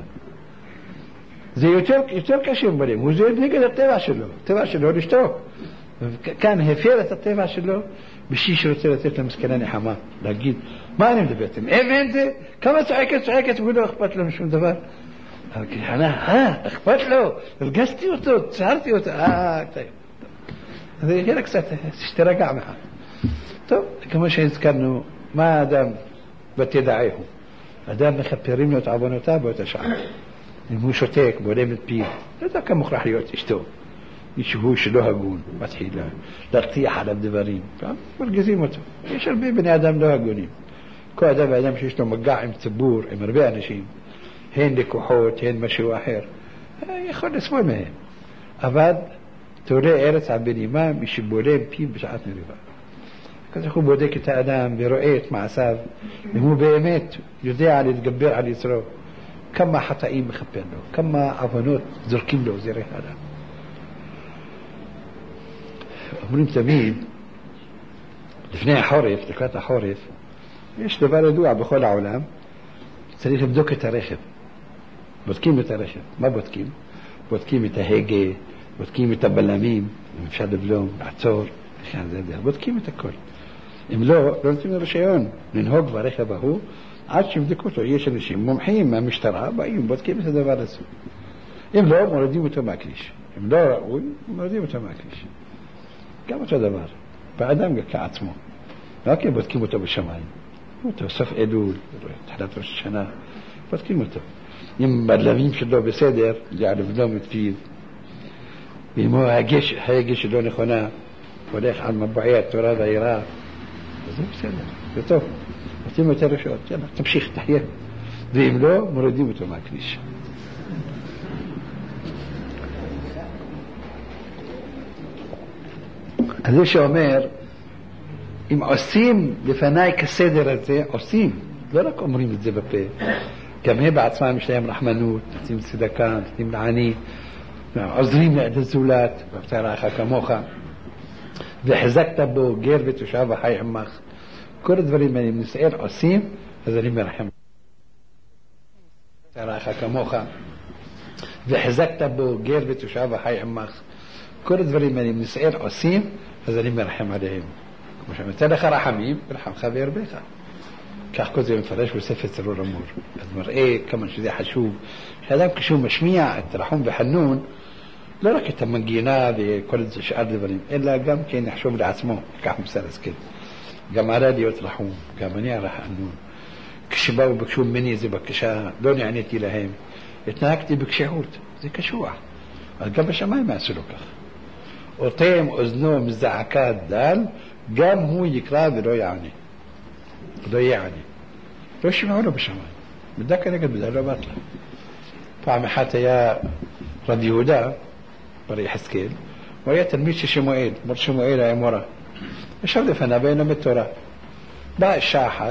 זה יותר, יותר קשה מבלים, הוא זה נגד הטבע שלו, הטבע שלו לשתוק. כאן הפר את הטבע שלו, בשביל שרוצה לתת למסכנה נחמה, להגיד, מה אני מדברתם? אבן זה, כמה צועקת, צועקת, ולא אכפת לנו שום דבר. אבל כחנה, אה, אכפת לו, הרגשתי אותו, צערתי אותו, אה, טוב. אז יהיה קצת, שתרגע מחר. טוב, כמו שהזכרנו, מה האדם בתדעהו? האדם מכפרים לו את עוונותיו באותה שעה. אם הוא שותק, בולם את פיו, לא דווקא מוכרח להיות אשתו. מישהו שלא הגון, מתחיל להרתיח עליו דברים, מרגיזים אותו. יש הרבה בני אדם לא הגונים. כל אדם ואדם שיש לו מגע עם ציבור, עם הרבה אנשים, הן לקוחות, הן משהו אחר, יכול לסבול מהם. אבל תולה ארץ על בנימה מי שבולם פיו בשעת מריבה. כזה הוא בודק את האדם ורואה את מעשיו, אם הוא באמת יודע להתגבר על יצרו, כמה חטאים מכפר לו, כמה עוונות זורקים לו זרעי האדם. אומרים תמיד, לפני החורף, לקראת החורף, יש דבר ידוע בכל העולם, צריך לבדוק את הרכב. בודקים את הרכב. מה בודקים? בודקים את ההגה, בודקים את הבלמים, אם אפשר לבלום, לעצור, בודקים את הכל. אם לא, לא נותנים לרישיון לנהוג ברכב ההוא, עד שיבדקו אותו. יש אנשים מומחים מהמשטרה, באים, בודקים את הדבר הזה. אם לא, מורידים אותו מהכביש. אם לא ראוי, מורידים אותו מהכביש. גם אותו דבר. באדם כעצמו. רק הם בודקים אותו בשמיים. אותו סוף אלול, תחילת ראש השנה, בודקים אותו. אם בלמים שלו בסדר, זה על לבלום את פיו. ואם הוא הגש, הגש שלו נכונה, הולך על מבועי התורה והיראה, אז זה בסדר, זה טוב. נותנים יותר רשויות, יאללה, תמשיך, תחיה. ואם לא, מורידים אותו מהכביש. אז זה שאומר, אם עושים לפניי כסדר הזה, עושים, לא רק אומרים את זה בפה, גם הם בעצמם יש להם רחמנות, נותנים צדקה, נותנים לעני, עוזרים לעד הזולת, ואהבת לרעך כמוך, וחזקת בו גר ותושב וחי עמך. כל הדברים האלה, אם נסער עושים, אז אני מרחם. לרעך כמוך, וחזקת בו גר ותושב וחי עמך. כל הדברים האלה, אם נסער עושים, אז אני מרחם עליהם. כמו שמצא לך רחמים, רחמך וירבך. כך כל זה מפרש בספר צרור אמור. אז מראה כמה שזה חשוב. שאדם כשהוא משמיע את רחום וחנון, לא רק את המנגינה וכל זה שאר דברים, אלא גם כן יחשוב לעצמו, כך מוסר השכל. גם עלה להיות רחום, גם אני על החנון. כשבאו ובקשו ממני איזו בקשה, לא נעניתי להם. התנהגתי בקשיחות, זה קשוח. אז גם בשמיים יעשו לו כך. אותם אוזנו מזעקת דל, גם הוא יקרא ולא יענה. לא יענה. לא שמעו לו בשמיים. בדקה נגד בזה, לא אמרת לה. פעם אחת היה רב יהודה, ברי יחזקאל, הוא היה תלמיד של שמואל, מור שמואל היה מורה. ישב לפניו ואין לומד תורה. באה שעה אחת,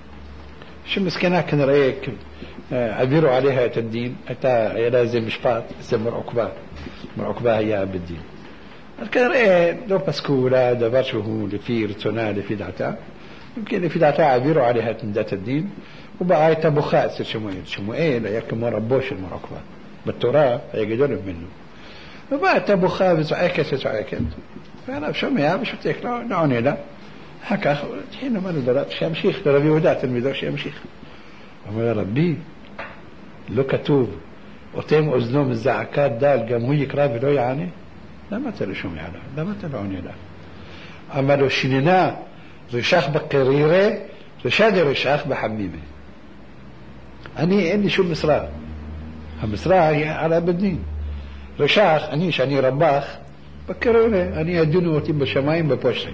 שמסכנה כנראה העבירו עליה את הדין, הייתה, היה לה איזה משפט, איזה מרעוקבה. מרעוקבה היה בדין. אז כנראה לא פסקו לה דבר שהוא לפי רצונה, לפי דעתה. ימכן לפי דעתה העבירו עליה את מידת הדין, ובאה הייתה בוכה אצל שמואל. שמואל היה כמו רבו של מרעוקבה. בתורה היה גדול ממנו. ובאה הייתה בוכה וצועקת וצועקת. והרב שומע ושותק, לא, לא עונה לה. אחר כך התחיל לומר לדבר שימשיך, לרב יהודה תלמידו שימשיך. אומר רבי, לא כתוב, אותם אוזנו מזעקת דל, גם הוא יקרא ולא יענה? למה אתה לא שומע לה? למה אתה לא עונה לה? אמר לו, שננה רשך בקרירה, רשד רשך בחמימה. אני, אין לי שום משרה. המשרה היא על הבדין. רשך, אני, שאני רבח, בקרירה, אני ידונו אותי בשמיים בפושטים.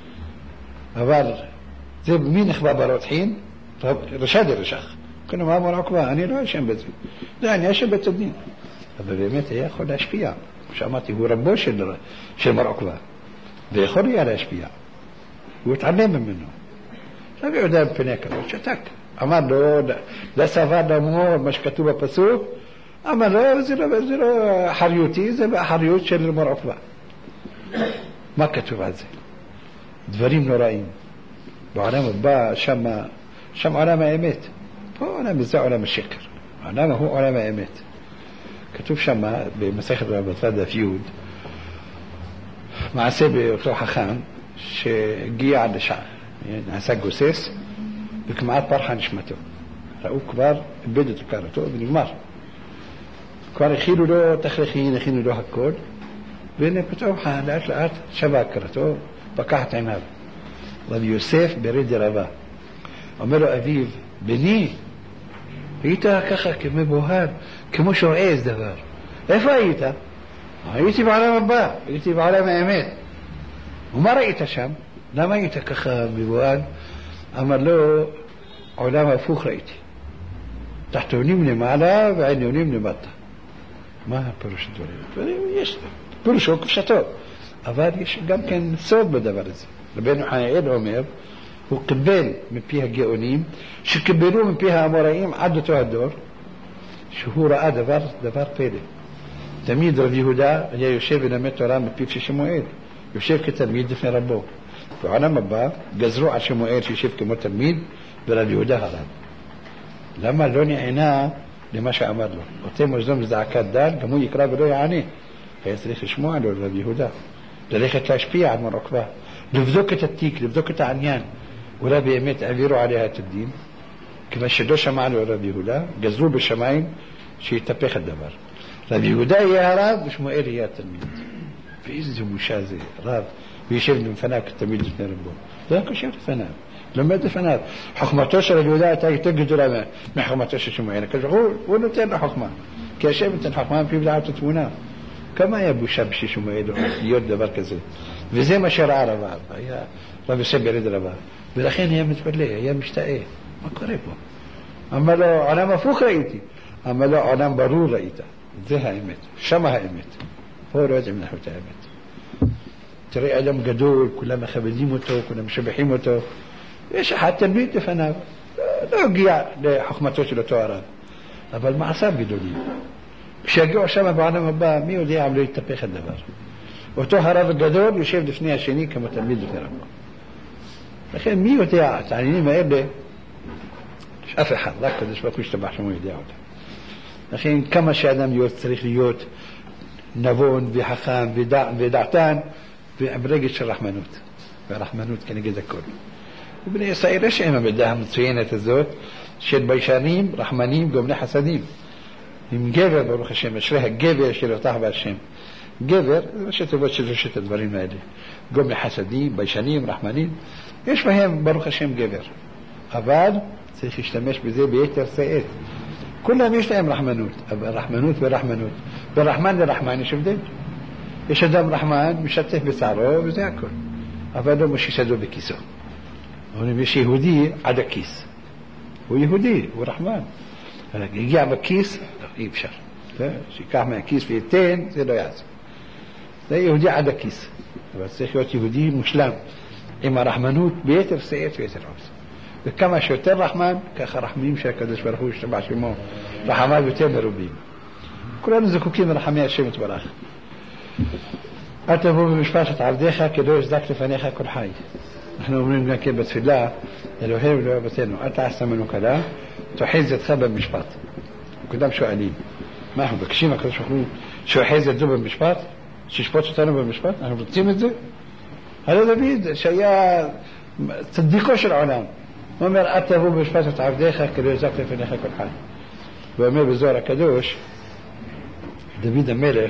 אבל זה מי נחווה ברותחין? רשד רשך. כלומר, מה אמר עקבה? אני לא אשם בזה. לא, אני אשם בית הדין. אבל באמת היה יכול להשפיע. כמו שאמרתי, הוא רבו של, של מר עקבה. ויכול היה להשפיע. הוא התעלם ממנו. רבי יהודה בפני כבוד, שתק. אמר לו, לא סבר לאמור מה שכתוב בפסוק. אמר לו, זה לא, זה לא חריותי, זה החריות של מר עקבה. מה כתוב על זה? דברים נוראים. בעולם הבא, שם, שם עולם האמת. פה עולם הזה עולם השקר. העולם הוא עולם האמת. כתוב שם במסכת בבא בתרא דף י' מעשה באותו חכם שהגיע לשעה, נעשה גוסס וכמעט פרחה נשמתו. ראו כבר, איבד את הכרתו ונגמר. כבר הכילו לו תכריכין, הכינו לו הכל, והנה פתאום לאט לאט שווה הכרתו, פקח את עיניו. רבי יוסף ברד דרבה. אומר לו אביו, בני, היית ככה כמבוהל, כמו שורעז דבר. איפה היית? הייתי בעולם הבא, הייתי בעולם האמת. ומה ראית שם? למה היית ככה מבוהל? אמר לו, עולם הפוך ראיתי. תחתונים למעלה ועליונים למטה. מה הפירוש הדברים? יש פירושו כפשטו. אבל יש גם כן סוד בדבר הזה. רבנו חנאל אומר, הוא קיבל מפי הגאונים, שקיבלו מפי האמוראים עד אותו הדור, שהוא ראה דבר, דבר פלא. תמיד רב יהודה היה יושב ולמד תורה מפיו של שמואל, יושב כתלמיד לפני רבו. ועולם הבא גזרו על שמואל שישב כמו תלמיד, ורב יהודה הרב. למה לא נענה למה שאמר לו? אותם מוזלום לזעקת דל, גם הוא יקרא ולא יענה. היה צריך לשמוע לו רב יהודה, ללכת להשפיע על מר עוקבא, לבדוק את התיק, לבדוק את העניין. אולי באמת העבירו עליה את הדין, כיוון שלא שמע לו רב יהודה, גזרו בשמיים שיתהפך הדבר. רב יהודה יהיה הרב ושמואל יהיה התלמיד. ואיזה בושה זה, רב, וישב לפניו כתלמיד לפני רבו. זה רק יושב לפניו, לומד לפניו. חוכמתו של רב יהודה הייתה יותר גדולה מחוכמתו של שמואל. הוא נותן לו חוכמה, כי השם נותן חוכמה מפי דעת התמונה. כמה היה בושה בשביל שמואל להיות דבר כזה? וזה מה שראה רב, היה רב יוסף ברד רב, ולכן היה מתפלא, היה משתאה. מה קורה פה? אמר לו, עולם הפוך ראיתי. אמר לו, עולם ברור ראית. זה האמת, שמה האמת. פה לא יודעים אנחנו את האמת. תראה אדם גדול, כולם מכבדים אותו, כולם משבחים אותו. יש אחד תלמיד לפניו, לא הגיע לחוכמתו של אותו הרב, אבל מעשיו גדולים. כשיגיעו שם בעולם הבא, מי יודע אם לא יתהפך הדבר. אותו הרב הגדול יושב לפני השני כמו תלמיד לפני רבו. לכן מי יודע את העניינים האלה? יש אף אחד, רק קדוש ברוך הוא ישתבח שמו יודע אותם. לכן כמה שאדם להיות, צריך להיות נבון וחכם ודע, ודעתן וברגש של רחמנות. והרחמנות כנגד הכל. ובני ישראל יש להם המידה המצוינת הזאת של ביישנים, רחמנים, גומלי חסדים. עם גבר, ברוך השם, אשרי הגבר של אותך בהשם. גבר, זה ראשי תיבות של שלושת הדברים האלה. גומלי חסדים, ביישנים, רחמנים. יש בהם, ברוך השם, גבר. אבל צריך להשתמש בזה ביתר שאת. כולם יש להם רחמנות, אבל רחמנות ורחמנות. ברחמן לרחמן יש הבדל. יש אדם רחמן, משתף בצערו, וזה הכל. אבל לא משיש ידו בכיסו. אומרים, יש יהודי עד הכיס. הוא יהודי, הוא רחמן. הגיע בכיס, לא, אי אפשר. שיקח מהכיס ויתן, זה לא יעזור. זה יהודי עד הכיס. אבל צריך להיות יהודי מושלם, עם הרחמנות ביתר שאת ויתר עוז. וכמה שיותר רחמן, ככה רחמים שהקדוש ברוך הוא ישתבח שמו, רחמיו יותר מרובים. כולנו זקוקים לרחמי השם יתברך. אל תבוא במשפט את עבדיך כדו יצדק לפניך כל חי. אנחנו אומרים גם כן בתפילה, אלוהינו ואלוהי אבותינו, אל תעשה ממנו קלה, תאחז ידך במשפט. וכולם שואלים, מה אנחנו מבקשים הקדוש ברוך הוא שאוחז ידו במשפט? שישפוט אותנו במשפט? אנחנו רוצים את זה? הלא דוד שהיה צדיקו של עולם, הוא אומר, אל תבוא במשפט את עבדיך כדו יצדק לפניך כל חי. ואומר בזוהר הקדוש, דוד המלך,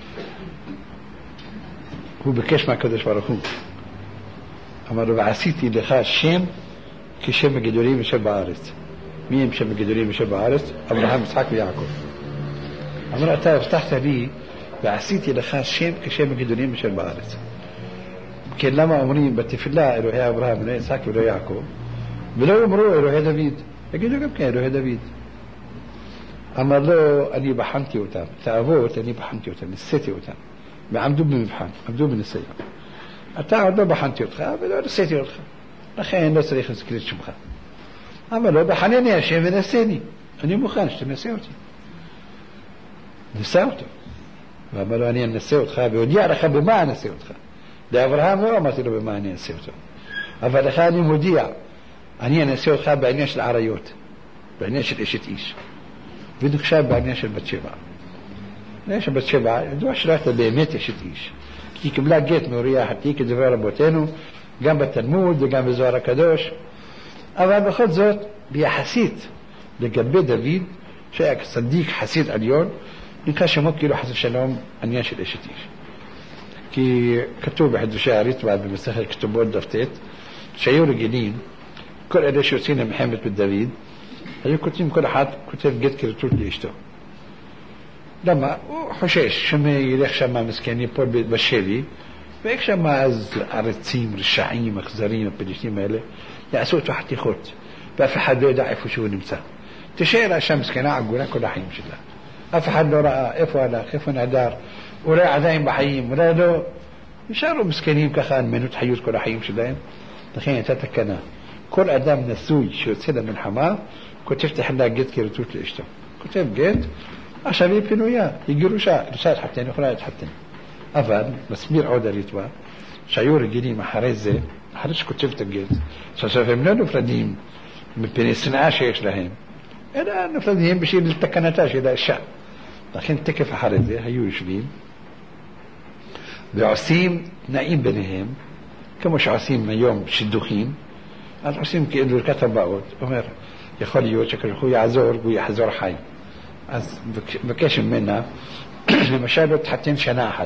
הוא ביקש מהקדוש ברוך הוא, אמר לו, ועשיתי לך שם כשם הגדולים יושב בארץ. מי הם שם הגדולים יושב בארץ? אברהם, יצחק ויעקב. אמר, אתה הבטחת לי ועשיתי לך שם כשם הגדולים יושב בארץ. כן, למה אומרים בתפילה אלוהי אברהם, אלוהי יצחק ואלוהי יעקב, ולא אמרו אלוהי דוד? יגידו גם כן אלוהי דוד. אמר לו, אני בחנתי אותם, את האבות אני בחנתי אותם, ניסיתי אותם, ועמדו במבחן, עמדו בניסיון. אתה עוד לא בחנתי אותך, ולא ניסיתי אותך, לכן לא צריך להזכיר את שמך. אמר לו, בחנני השם ונסני, אני מוכן שתנסה אותי. נסה אותו. ואמר לו, אני אנסה אותך, והודיע לך במה אנסה אותך. לאברהם לא אמרתי לו במה אני אנסה אותו. אבל לך אני מודיע, אני אנסה אותך בעניין של עריות, בעניין של אשת איש. ונחשב בעניין של בת שבע. בעניין של בת שבע, ידוע שלא הייתה באמת אשת איש. כי היא קיבלה גט מאוריה חתי כדברי רבותינו, גם בתלמוד וגם בזוהר הקדוש. אבל בכל זאת, ביחסית לגבי דוד, שהיה צדיק חסיד עליון, נקרא שמו כאילו חס ושלום עניין של אשת איש. כי כתוב בחידושי הריטב"א במסכת כתובות דף ט', שהיו רגילים, כל אלה שיוצאים למלחמת בדוד, היו כותבים, כל אחד כותב גט כריתות לאשתו. למה? הוא חושש שמא ילך שם מסכן יפול בשבי, ואיך שם אז ערצים, רשעים, אכזרים, הפלישתים האלה, יעשו אותו חתיכות, ואף אחד לא ידע איפה שהוא נמצא. תשאר שם מסכנה עגולה כל החיים שלה. אף אחד לא ראה איפה הלך, איפה נהדר, אולי עדיין בחיים, אולי לא. נשארו מסכנים ככה, נמנות חיות כל החיים שלהם. לכן הייתה תקנה. כל אדם נשוי שיוצא למלחמה, כותב תחילה גט כריתות לאשתו. כותב גט, עכשיו היא פינויה, היא גירושה, רוצה להתחתן, יכולה להתחתן. אבל, מסביר עוד הריטב"א, שהיו רגילים אחרי זה, حدش كتبت الجيت فسافمنا نفردين مبني السنة شيش لهم أنا نفردين بشيء التكنتاش إذا الشعب لكن تكف حرزة هيو يشبين بعصيم نائم بينهم كمش عصيم من يوم شدوخين العصيم كأنه الكتب بقول أمر يخلي يوشك أخوي عزور بوي حزور حي از بكاش منا مشاهدوا تحتين شناحت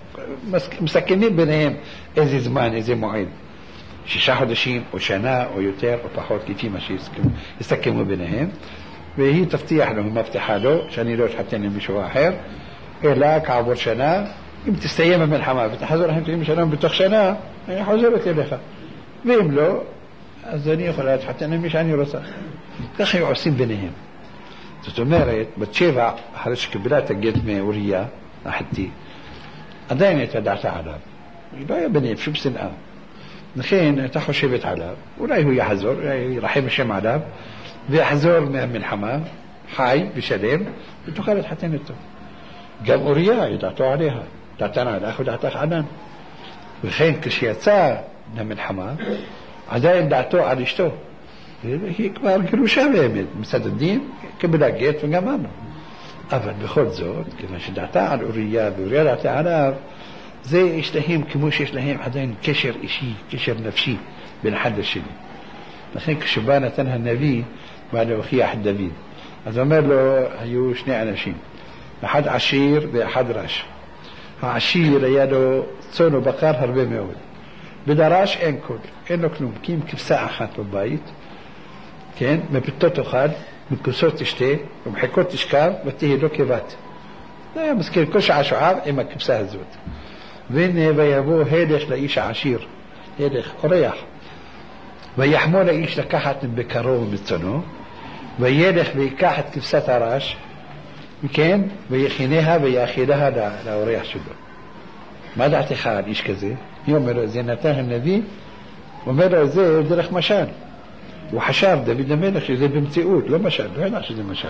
مسكنين بينهم إذا زمان إذا معين شيشة حدشين وشناء ويوتير وبحوت كيفي ماشي يسكنوا بينهم وهي تفتيح لهم مفتاح له عشان يروح حتى يمشوا آخر إلا كعبور شناء يمتستيم من الحمام بتحضر هم تيجي شناء بتخشنا يعني حضرت يدخل بيملوا الزني خلات حتى نمشي عن يرسل تخي عصيم بينهم تتمرد بتشيفع حرش كبرات الجدمة وريا أحدي أدينا يتدعت على يبقى بني شو بسنة نخين تاخذ شيبة علاب ولا هو يحزر راح يمشي مع علاب بيحزر من حمام حي بشلم بتخلت حتى نتو جمهورية يدعتوا عليها دعتنا على أخو دعتك عنان بخين كشياتسا من حمام عداين دعتوا على اشتو هي كبار كلو شابه مسد الدين كبدا جيت في جمانه أبد بخد زود كما شدعتا على الأورية بوريا دعتا على زي اشتهيم كموش اشتهيم عدين كشر اشي كشر نفسي بين حد الشيء لكن كشبانة تنهى النبي بعد وخي أحد دافيد أزمر له هيوش نعنى شيء أحد عشير بأحد راش عشير يادو صونو بقار هربي ميول بدراش انكل انو كلوم كيم كيف ساعة حات بالبيت كان ما بتوتو خال من كسور تشتي ومحكوت تشكال بتيه دو كيفات لا مسكين كلش عشعاب اما كيف ساعة زود بين بيابو هيدخ لإيش عشير هيدخ قريح ويحمو لإيش لكاحت بكارو بتسنو ويدخ بكاحت كيف ستراش كان بيخينيها بياخيدها لا لا وريح شدو ما دعتي خال إيش كذي يوم مرة زينتاه النبي ومرة زي درخ مشان وحشاف دافيد ملك زي بمتيقود لا مشان لا ينعش زي مشان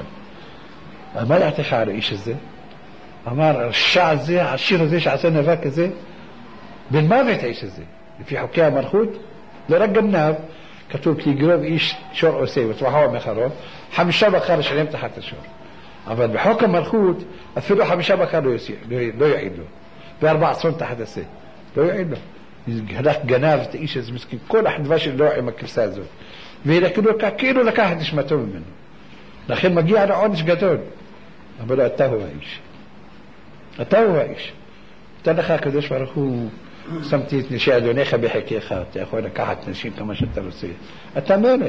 ما دعتي خال إيش زي أمار الشعر زي عشير زي عسانا فاك زي بالماضي تعيش زي في حكاية مرخوت لرقمناه كتب لي جروب إيش شور أو سي وتوحوا مخرون حمشة بخارج عليهم تحت الشور أما بحكم مرخوت أفيدوا حمشة بخارج يسير لا يعيدوا بأربع سنين تحت السي لا يعيدوا هذاك جناف تعيش زي مسكين كل أحد فاش اللوعي ما كيف سازول فيلا كده كاكيلو لك أحد إيش ما تقول منه لكن ما جي على عونش قتول أبدا أتاهوا إيش أتاهوا إيش تدخل كدش فرخو سمتيت نشاد ونيخ بحكي خات يا أخوانا كحت نشين كما شتى روسية أتمالخ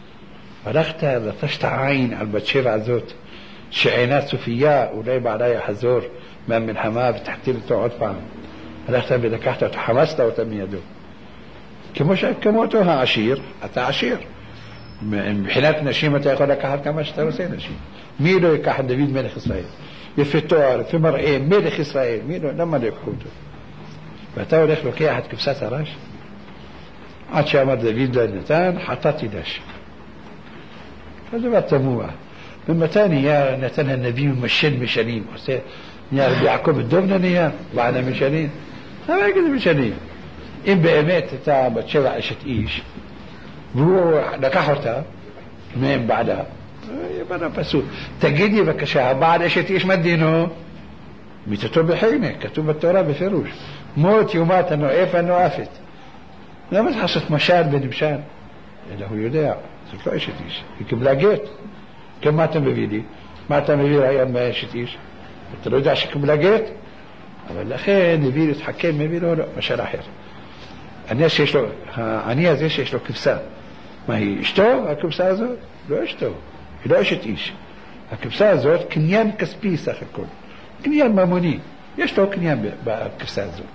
فرخت لطشت عين على البتشير عزوت شعينات صوفياء ولايب عليا حزور ما من حماه بتحتيل تقعد فهم فرخت بدكحت وتحمست وتميدو كمش كموتوها عشير أتا عشير بحينات نشيمة يا أخوانا كحت كما شتى روسية نشيم ميلو يكحت دافيد ملك إسرائيل يفتوار في مرئين ملك إسرائيل ميلو لما يكحوتو فتاو دخلوا كي أحد كبسات راش عاد شامر دافيد لنتان حطاتي داش هذا ما تموه من تاني يا نتنها النبي مشين مشانين يا ربي يعقوب الدفن نيا بعد مشانين ما يقدر مشانين إن بأمات تا بتشبع عشت إيش بو نكحرتها من بعدها يبقى بسوا تجدي بكشها بعد عشت إيش ما دينه بتتوب حينك كتب التوراة بفروش موت يومات انه ايه انه افت لما تحصت مشان بن مشان اللي هو يداع قلت له ايش تيش يكب لاقيت كم ما تم بفيدي ما تم بفيدي ايام ما ايش تيش قلت له داش كب لاقيت قال اخي نبيل يتحكم ما بينه لا مش راح الناس ايش له عنيا زي ايش له كبسان ما هي اشتو كبسان زود لو اشتو لا ايش تيش كبسان زود كنيان كسبي ساخ الكل كنيان ماموني يشتو كنيان بكبسان زود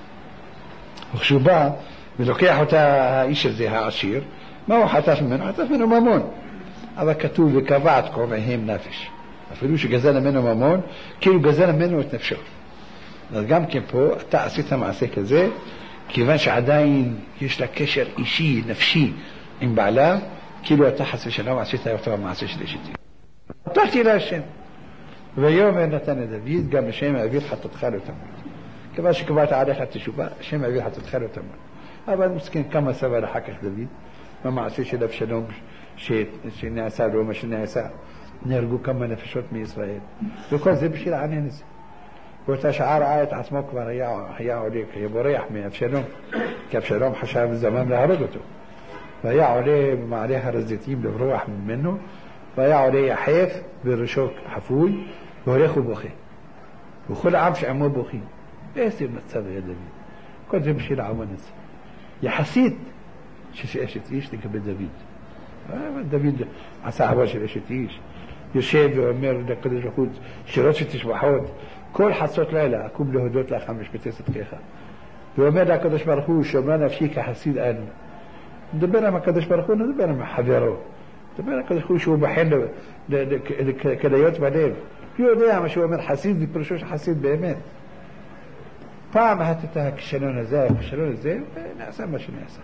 وخشوبا بلوكي حتى ايش زي عشير ما هو حتى منه حتى منه مامون هذا كتوب كفعت كومهم نافش فلوش جزانا منه مامون كيلو جزانا منه تنفشر نرجم كيمبو تأسيتها مع سيك زي كيفانش عداين يشلك كشر إشي نفسي إن بعلا كيلو تحس شنو مع سيتها يفتح مع سيش ليشتي طلعتي لاشين ويوم أن تنا دافيد قام شيء ما أبيض حتى تخلوا تمام كيفاش كبرت عليه حتى شوفه شيء ما أبيض حتى تخلوا تمام אבל מסכן כמה סבל אחר כך דוד, במעשה של אבשלום שנעשה לו מה שנעשה, נהרגו כמה נפשות מישראל, וכל זה בשביל העניין הזה. באותה שעה ראה את עצמו כבר היה, היה עולה, היה בורח מאבשלום, כי אבשלום חשב זמן להרוג אותו, והיה עולה במעלה הר הזיתים לברוח ממנו, והיה עולה יחף בראשו חפוי, והולך ובוכה, וכל העם שעמו בוכים. איזה מצב היה דוד, כל זה בשביל העוון הזה, יחסית של אשת איש לגבי דוד. דוד עשה עבודה של אשת איש, יושב ואומר לקדוש ברוך הוא שירות שתשבחות, כל חצות לילה אקום להודות לך על משפטי צדקך, ואומר לקדוש ברוך הוא שומרה נפשי כחסיד אנו. נדבר עם הקדוש ברוך הוא, נדבר עם חברו, נדבר עם הקדוש ברוך הוא שהוא בחן כליות בלב, הוא יודע מה שהוא אומר חסיד, זה פירושו של חסיד באמת. פעם אחת את הכישלון הזה, הכישלון הזה, ונעשה מה שנעשה.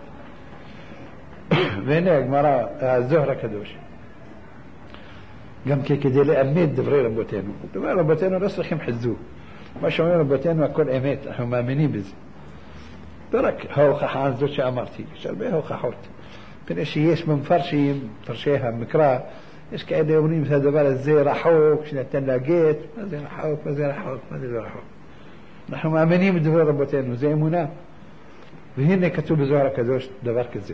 והנה הגמרא, הזוהר הקדוש, גם כדי לאמת דברי רבותינו. דברי רבותינו לא צריכים חיזוק. מה שאומרים רבותינו הכל אמת, אנחנו מאמינים בזה. לא רק ההוכחה הזאת שאמרתי, יש הרבה הוכחות. פני שיש במפרשים, פרשי המקרא, יש כאלה אומרים שהדבר הזה רחוק, שנתן לה גט, מה זה רחוק, מה זה רחוק, מה זה לא רחוק. אנחנו מאמינים בדברי רבותינו, זה אמונה. והנה כתוב בזוהר הקדוש דבר כזה.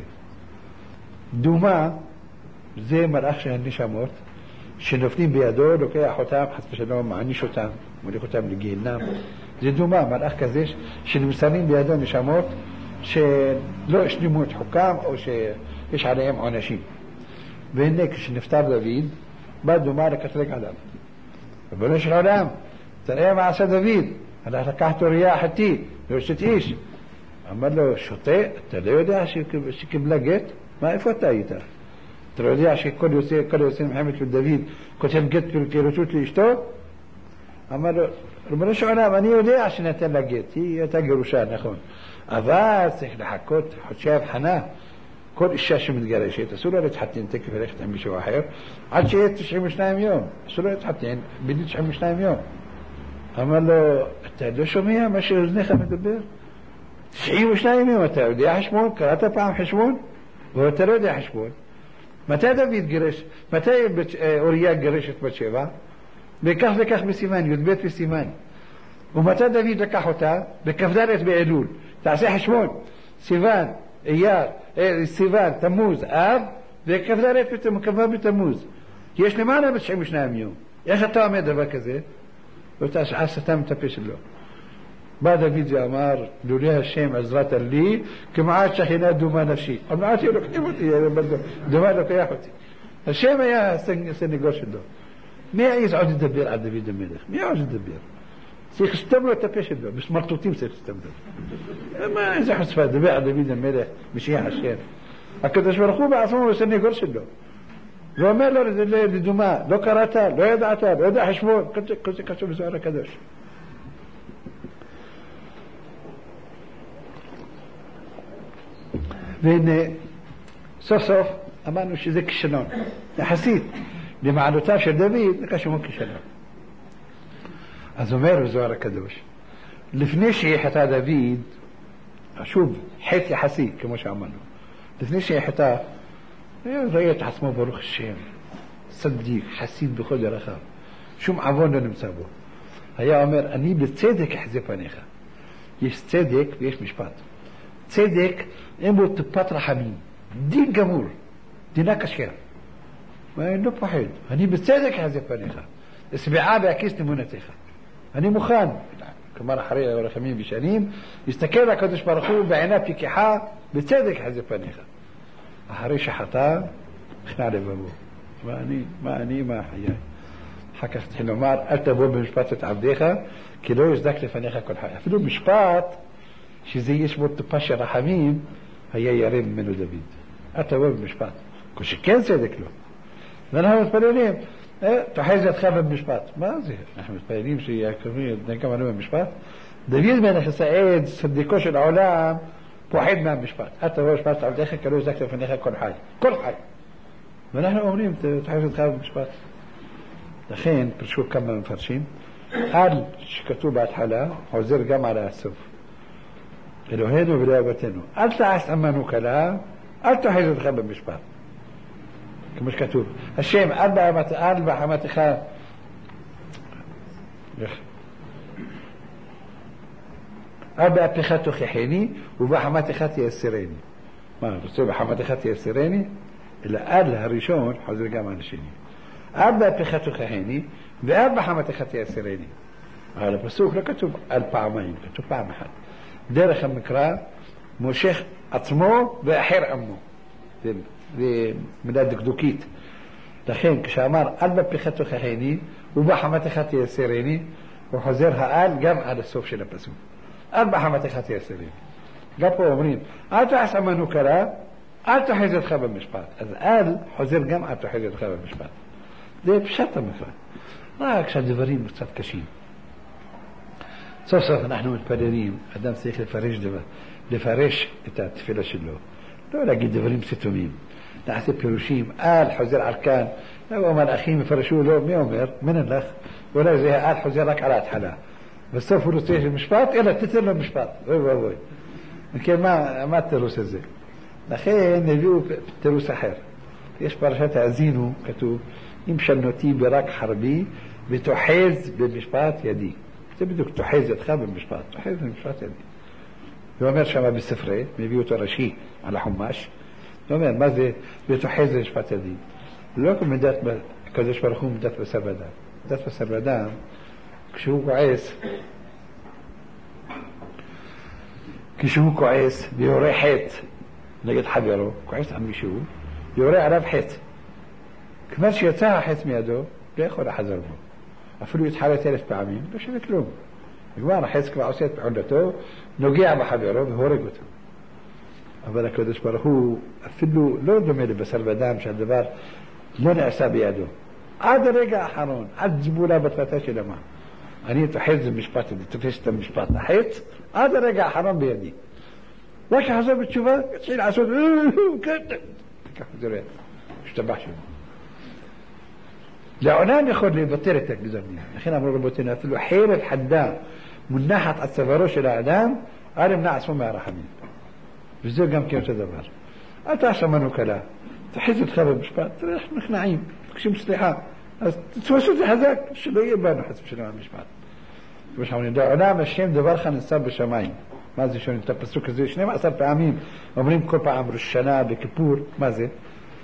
דומה, זה מלאך של הנשמות, שנופלים בידו, לוקח אותם, חס ושלום, מעניש אותם, מוליך אותם לגיהנם. זה דומה, מלאך כזה, שנמסרים בידו נשמות, שלא השלימו את חוקם, או שיש עליהם עונשים. והנה כשנפטר דוד, בא דומה לקטלג עליו. ריבונו של עולם, תראה מה עשה דוד, הלך לקחת אוריה אחתי, לאשת איש. אמר לו, שוטה, אתה לא יודע שקיבלה גט? מה, איפה אתה היית? אתה לא יודע שכל יוצא, כל יוצא מחמת של דוד, כותב גט כרשות לאשתו? אמר לו, ריבונו של עולם, אני יודע שנתן לה גט, היא הייתה גירושה, נכון. אבל צריך לחכות חודשי הבחנה. כל אישה שמתגרשת, אסור לה להתחתן תקף ללכת עם מישהו אחר, עד שיהיה תשעים ושניים יום. אסור לה להתחתן, בדיוק תשעים ושניים יום. אמר לו, אתה לא שומע מה שאוזניך מדבר? תשעים ושניים יום, אתה יודע חשבון? קראת פעם חשבון? ואתה לא יודע חשבון. מתי דוד גירש? מתי אוריה גירש את בת שבע? בכך וכך בסימן, י"ב בסימן. ומתי דוד לקח אותה? בכ"ד באלול. תעשה חשבון. סיוון, אייר, סיוון, תמוז, אב, וכ"ד בתמוז. יש למעלה ב-תשעים ושניים יום. איך אתה עומד דבר כזה? ואתה סתם מטפש לו. בא דוד ואמר, לולי השם עזרת לי, כמעט שכינה דומה נפשי. אמרתי, לוקחים אותי, דומה לוקח אותי. השם היה הסנגור שלו. מי העז עוד לדבר על דוד המלך? מי עוד לדבר? צריך לסתום לו את הפה שלו, בסמרטוטים צריך לסתום לו. מה איזה חוצפה, לדבר על דוד המלך, משיח השם. הקדוש ברוך הוא בעצמו הוא הסנגור שלו. ואומר לו לדומה, לא קראת, לא ידעת, לא יודע חשבון, כל זה כתוב בזוהר הקדוש. והנה, סוף סוף אמרנו שזה כישלון. יחסית למעלותיו של דוד, זה כשמו כישלון. אז אומר בזוהר הקדוש, לפני שיחטא דוד, שוב, חטא יחסי, כמו שאמרנו, לפני שיחטא, ראה את עצמו ברוך השם, צדיק, חסיד בכל דרכיו, שום עוון לא נמצא בו. היה אומר, אני בצדק אחזה פניך. יש צדק ויש משפט. צדק, אין בו טיפת רחמים, דין גמור, דינה כשר. ואני לא פוחד, אני בצדק אחזה פניך, אשבעה בהכיס אמונתך. אני מוכן, כלומר אחרי רחמים ושנים, להסתכל על הקדוש ברוך הוא בעיני פיקחה, בצדק אחזה פניך. אחרי שחטא, נכנע לבבו. מה אני, מה אני, מה חיי. אחר כך תתחיל לומר, אל תבוא במשפט את עבדיך, כי לא יסדק לפניך כל חיי. אפילו משפט, שזה יש בו טיפה של רחמים, היה ירא ממנו דוד. אל תבוא במשפט. כשכן צדק לו. ואנחנו מתפללים, תחז ידך במשפט. מה זה? אנחנו מתפללים שיקרמי נקם עליו במשפט. דוד מלך ישראל, צדיקו של העולם, פוחד מהמשפט. אל תבוא במשפט עבדיך, כי לא יסדק לפניך כל חי. כל חי. ואנחנו אומרים, תחז ידך במשפט. לכן, פרשו כמה מפרשים, על שכתוב בהתחלה, עוזר גם על הסוף. אלוהינו ולאבותינו, אל תעש אמנו כלה, אל תחז אותך במשפט. כמו שכתוב, השם אל בחמתך, אל באפך תוכחני ובחמתך תייסרני. מה, רוצה בחמתך תייסרני? אלא אל הראשון חוזר גם על השני. אל באפך תוכחני ואל בחמתך תייסרני. אבל הפסוק לא כתוב על פעמיים, כתוב פעם אחת. דרך המקרא מושך עצמו ואחר עמו. זה, זה מילה דקדוקית. לכן כשאמר אל באפך תוכחני ובחמתך תייסרני, הוא חוזר האל גם עד הסוף של הפסוק. אל בחמתך תייסרני. גם פה אומרים אל תעש אמנו כלה, אל תחז אותך במשפט. אז אל חוזר גם אל תחז אותך במשפט. זה פשט המקרא. רק שהדברים קצת קשים. סוף סוף אנחנו מתפללים, אדם צריך לפרש דבר, לפרש את התפילה שלו. לא להגיד דברים סתומים. נעשה פירושים, אל חוזר על כאן. לא אומר אחים יפרשו לו, מי אומר? מן הלך. אולי זה אל חוזר רק על ההתחלה. בסוף הוא רוצה משפט, אלא תתן לו משפט. אוי ואוי. וכן, מה, מה התירוס הזה? לכן הביאו תירוס אחר. יש פרשת האזינו, כתוב, אם שנותי ברק חרבי ותוחז במשפט ידי. זה בדיוק תוחז ידך במשפט, תוחז במשפט ידי. הוא אומר שמה בספרי, מביא אותו ראשי על החומש, הוא אומר, מה זה ותוחז במשפט ידי? לא כמו מידת, הקדוש ברוך הוא מידת בשר ודם. מידת בשר ודם, כשהוא כועס, כשהוא כועס ויורה חטא נגד חברו, כועס על מישהו, יורה עליו חטא. כמובן שיצא החטא מידו, לא יכול לחזר בו. אפילו יתחרט אלף פעמים, לא שווה כלום. כבר החטא כבר עושה את פעולתו, נוגע בחברו והורג אותו. אבל הקדוש ברוך הוא אפילו לא דומה לבשר ודם שהדבר לא נעשה בידו. עד הרגע האחרון, עד גבולה בתחילתה של המה. אני תוחז במשפט, אני תופס את המשפט החטא, עד הרגע האחרון בידי. רק חזר בתשובה, יתחיל לעשות, ככה זה רואה, השתבח שלו. לעולם יכול לבטל את הגזר דין. לכן אמרו רבותינו, אפילו חרב חדה מונחת על צווארו של האדם, אל ימנע עצמו מהרחמים. וזה גם כן אותו דבר. אל תעש אמנו כלה, תחז אותך במשפט, תראה איך נכנעים, תקשים סליחה. אז תתפסו את זה חזק, שלא יהיה בנו חצי שלנו המשפט. כמו שאומרים, לעולם השם דברך נשא בשמיים. מה זה שונים? את הפסוק הזה שנים עשר פעמים אומרים כל פעם ראש שנה בכיפור, מה זה?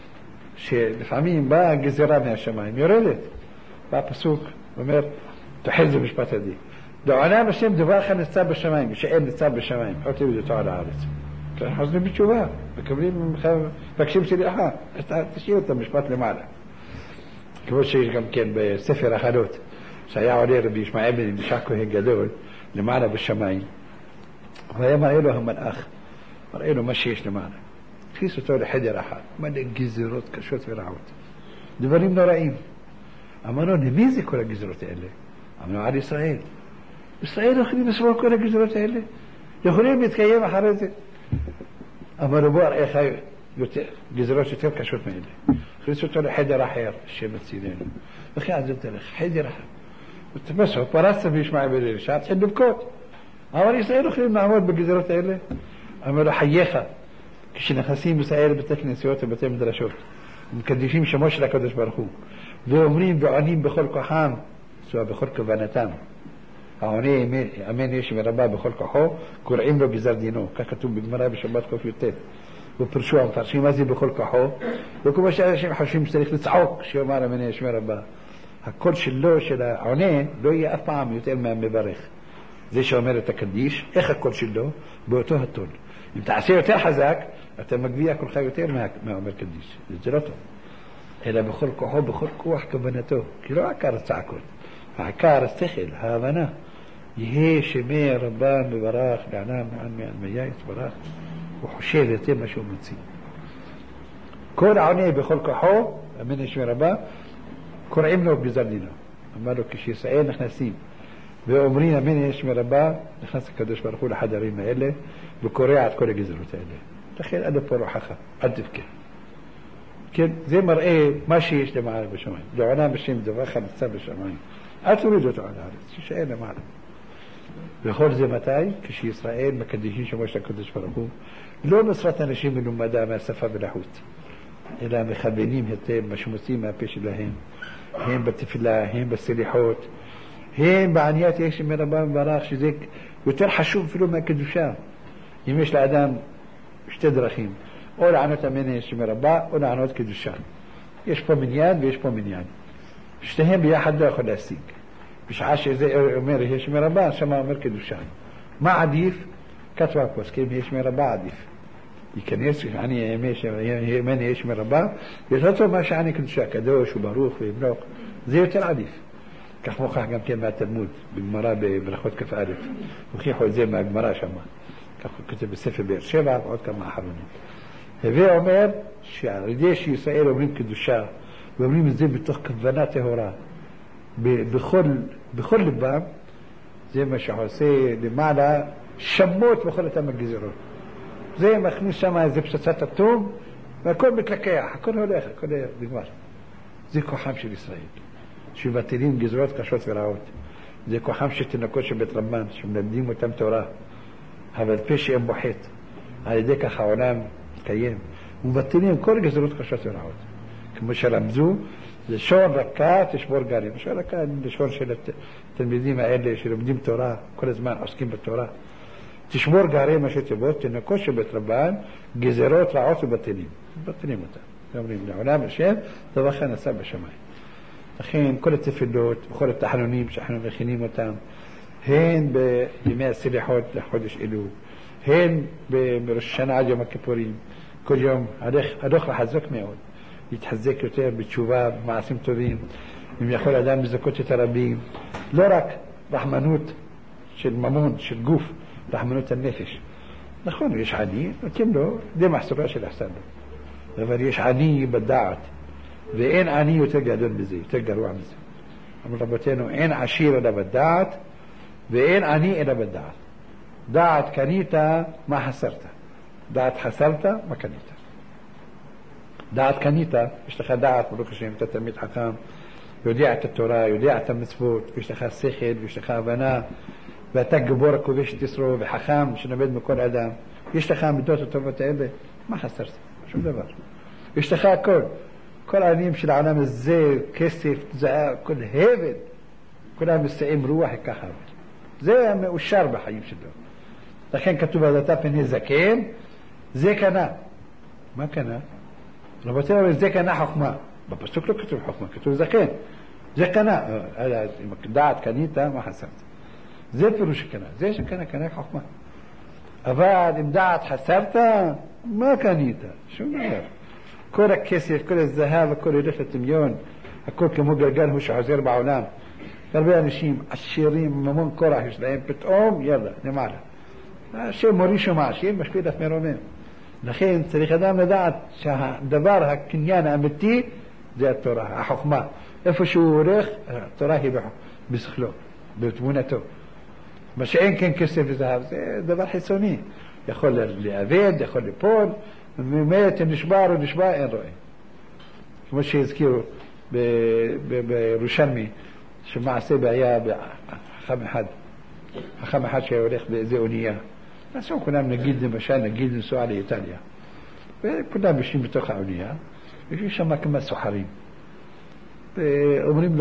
שלפעמים באה גזירה מהשמיים, יורדת. בא הפסוק, אומר, תוחז במשפט ידי. לעולם השם דברך נשא בשמיים, שאין נשא בשמיים, לא תראו אותו על הארץ. חוזרים בתשובה, מקבלים, מבקשים סליחה, תשאיר את המשפט למעלה. כמו שיש גם כן בספר החלות, שהיה עולה רבי ישמעאל בן ישע כהן גדול, למעלה בשמיים, והיה מראה לו המלאך, מראה לו מה שיש למעלה. הכניס אותו לחדר אחד, מלא גזירות קשות ורעות, דברים נוראים. אמר לו, למי זה כל הגזירות האלה? אמרו, על ישראל. ישראל יכולים לסבול כל הגזירות האלה? יכולים להתקיים אחרי זה? אמר לו, בוא אראה לך גזירות יותר קשות מאלה. הכניס אותו לחדר אחר, השם מצילנו. וכי עזבת לך, חדר אחר. ותפסו, פרסת וישמע בן ישע, התחיל לבכות. אמר, ישראל יכולים לעמוד בגזירות האלה? אמר לו, חייך. כשנכנסים ישראל בתי כנסיות ובתי מדרשות, מקדישים שמו של הקדוש ברוך הוא, ואומרים ועונים בכל כוחם, זאת בכל כוונתם. העונה אמן יש מרבה בכל כוחו, קוראים לו גזר דינו. כך כתוב בגמרא בשבת ק"ט. ופרשו המפרשים מה זה בכל כוחו, וכמו שאנשים חושבים שצריך לצעוק שיאמר אמן יש מרבה. הקול שלו, של העונה, לא יהיה אף פעם יותר מהמברך. זה שאומר את הקדיש, איך הקול שלו? באותו הטון. אם תעשה יותר חזק, אתה מגביע כולך יותר מהאומר קדיש. זה לא טוב. אלא בכל כוחו, בכל כוח כוונתו. כי לא עקר הצעקות. העקר השכל, ההבנה. יהי שמי רבה מברך, לענם מען מעלמיה יתברך. הוא חושב יותר מה שהוא מוציא. כל העונה בכל כוחו, אמן יש מרבה, קוראים לו גזר דינו. אמר לו, כשישראל נכנסים ואומרים אמן יש מרבה, נכנס הקדוש ברוך הוא לחדרים האלה וקורע את כל הגזרות האלה. לכן עד פה רוחך, אל תבכה. כן, זה מראה מה שיש למעלה בשמיים. לעולם השם דברך נשא בשמיים. אל תוריד אותו על הארץ, שישאר למעלה. וכל זה מתי? כשישראל מקדישים שמו של הקדוש ברוך הוא, לא נוספת אנשים מלומדה מהשפה ולחוץ, אלא מכוונים היטב מה שמוצאים מהפה שלהם, הם בתפילה, הם בסליחות, הם בעניית יש מרבה מברך, שזה יותר חשוב אפילו מהקדושה. אם יש לאדם שתי דרכים, או לענות אמן יש מרבה, או לענות קדושה. יש פה מניין ויש פה מניין. שתיהם ביחד לא יכול להשיג. בשעה שזה אומר יש מרבה, שמה אומר קדושה. מה עדיף? כתבה פוסקים, יש מרבה עדיף. ייכנס, אני אמן יש מרבה, יותר טוב מה שאני קדושה, קדוש וברוך וימלוך, זה יותר עדיף. כך מוכח גם כן מהתלמוד, בגמרא בברכות כף א', הוכיחו את זה מהגמרא שמה. כך הוא כתב בספר באר שבע ועוד כמה אחרונים. הווה אומר שעל ידי שישראל אומרים קדושה, ואומרים את זה בתוך כוונה טהורה, בכל, בכל ליבם, זה מה שעושה למעלה שמות בכל אותם הגזרות. זה מכניס שם איזה פצצת אטום, והכל מתלקח, הכל הולך, הכל נגמר. זה כוחם של ישראל, שמבטלים גזרות קשות ורעות. זה כוחם של תינוקות של בית רבן, שמלמדים אותם תורה, אבל פה שהם בוחט. על ידי כך העולם מתקיים, ומבטלים כל גזרות קשות ורעות. כמו שרמזו, לשון רכה תשבור גרים. לשון רכה, לשון של התלמידים האלה שלומדים תורה, כל הזמן עוסקים בתורה. תשבור גרים מה שתיבות, תינוקות של בית רבן, גזרות רעות ובטלים. מבטלים אותם. אומרים לעולם השם, טבחה נשא בשמיים. לכן כל התפילות וכל התחנונים שאנחנו מכינים אותם, הן בימי הסליחות לחודש אלול, הן בראש השנה עד יום הכיפורים, כל יום הדוח לחזק מאוד, להתחזק יותר בתשובה, במעשים טובים, אם יכול אדם לזכות את הרבים, לא רק רחמנות של ממון, של גוף, רחמנות הנפש. נכון, יש עני, נותנים לו, זה מחסורה של אחסן לו. אבל יש עני בדעת, ואין עני יותר גדול בזה, יותר גרוע מזה. אמר רבותינו, אין עשיר אלא בדעת, ואין עני אלא בדעת. דעת קנית, מה חסרת? דעת חסרת, מה קנית? דעת קנית, יש לך דעת, ברוך השם, אתה תלמיד חכם, יודע את התורה, יודע את המצוות, ויש לך שכל, ויש לך הבנה, ואתה גיבור הכובש את ישרו, וחכם שנלמד מכל אדם. יש לך המידות הטובות האלה, מה חסרת? שום דבר. יש לך הכל. כל העניינים של העולם הזה, כסף, זהב, כל הבד, כולם מסעים רוח ככה. זה מאושר בחיים שלו. לכן כתוב עדתה פני זקן, זה קנה. מה קנה? רבותינו, זה קנה חוכמה. בפסוק לא כתוב חוכמה, כתוב זקן. זה קנה. אם דעת קנית, מה חסרת? זה פירוש שקנה. זה שקנה, קנה חוכמה. אבל אם דעת חסרת, מה קנית? שום דבר. כל הכסף, כל הזהב, הכל ילך לטמיון, הכל כמו גלגל הוא שחוזר בעולם. הרבה אנשים עשירים, ממון כורח יש להם, פתאום, יאללה, למעלה. השם מוריש ומעשיר, משפיע את מרומם. לכן צריך אדם לדעת שהדבר, הקניין האמיתי, זה התורה, החוכמה. איפה שהוא הולך, התורה היא בשכלו, בתמונתו. מה שאין כן כסף וזהב, זה דבר חיצוני. יכול לעבד, יכול ליפול, ומת, נשבר או נשבע, אין רואה. כמו שהזכירו בירושלמי, שמעשה בעיה בחכם אחד, חכם אחד שהולך באיזה אונייה. אז כולם נגיד למשל, נגיד לנסוע לאיטליה. וכולם יושבים בתוך האונייה, ויש שם כמה סוחרים. ואומרים לו,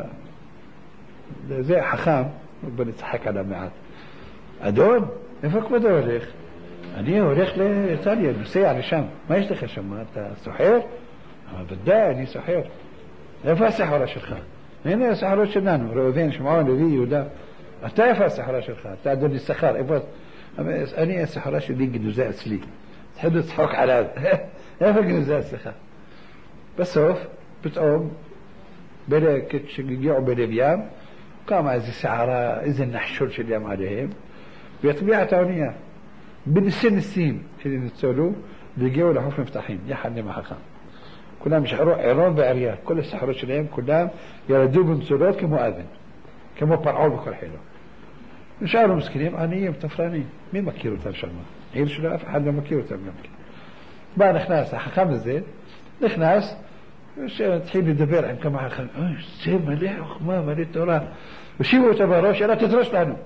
זה חכם, בוא נצחק עליו מעט. אדון, איפה כבודו הולך? אני הולך לאיטליה, נוסע לשם. מה יש לך שם? אתה סוחר? ודאי, אני סוחר. איפה הסחורה שלך? הנה הסחרות שלנו, ראובן, שמעון, לוי, יהודה. אתה איפה הסחורה שלך? אתה אדוני שכר, איפה? אני הסחורה שלי גנוזה אצלי. תחילו לצחוק עליו. איפה גנוזה אצלך? בסוף, פתאום, כשהגיעו בלב ים, קמה איזו שערה, איזה נחשול של ים עליהם, ויטביע את האונייה. בנסי נסים שניצולו, והגיעו לחוף מבטחים, יחד עם החכם. כולם שחרו עירון ועריה, כל הסחרות שלהם, כולם ירדו במצולות כמו אבן, כמו פרעו וכל חילו. נשארו מסכנים, עניים, תפרנים. מי מכיר אותם שם? עיר שלו, אף אחד לא מכיר אותם גם כן. בא נכנס, החכם הזה, נכנס, שהתחיל לדבר עם כמה חכם, אוי, זה מלא חוכמה, מלא תורה. הושיבו אותה בראש, אלא תדרוש לנו.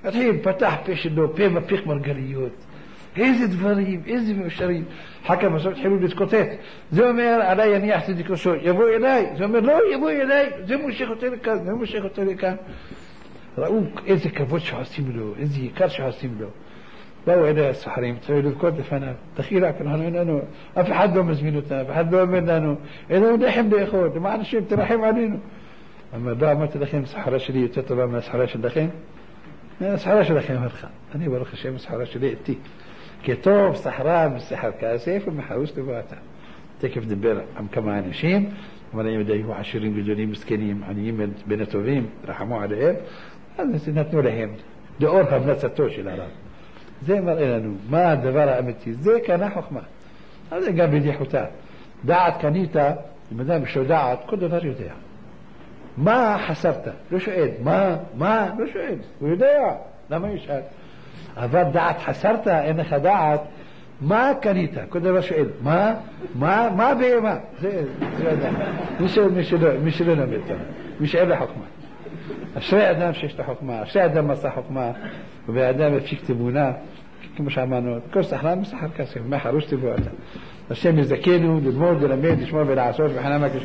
الحين فتح بيش انه بيما بيخ مرقليوت ايزي دفريم ايزي مشارين حكى مسؤول حلو ديسكوتيت زمير علي ان يحسد ديكوشو يبو الي زمير لا يبو الي زي مو شيخ تلك زي مو شيخ تلك رأوك ايزي كفوتش حاسيملو ايزي كرش حاسيملو باو الي السحريم تقول الكود فانا تخيل كان هنا انه في حد مزمينه في حد من انه اذا نحم ده اخوت ما عندنا شيء ترحم علينا اما دا ما تدخين سحرش لي تتبع ما سحرش دخين ما سحرش دخين هرخان انا بروح شيء سحرش لي تي كتوب صحراء من السحر كاسيف ومحروس تبعتها تكيف دبر ام كمان نشيم ولا يبدا هو عشرين بدوني مسكينين عن يمد بنتوفيم رحموا عليهم هذا سنتنا لهم دورها بنفس التوشي لا زي ما قلنا نو ما دبر امتي زي كان حكمه هذا قام بدي حتى دعت كنيتا مدام شو دعت كل نار يضيع ما حسبته ليش عيد ما ما ليش عيد ويضيع لا ما يشهد أفاد دعت حسرتها إن خدعت ما كنيتا كده باش عيد ما ما ما بيما مش مش مش لنا بيتنا مش إلا حكمه الشريعة ده مش يشتى حكمه الشريعة ده ما صح حكمه وبعدين في يكتبونه مش عمانو كرس أحلام مش حركة ما حروش تبغى الشيء مزكينه للمود لما يدش ما بين عصور بحنا ما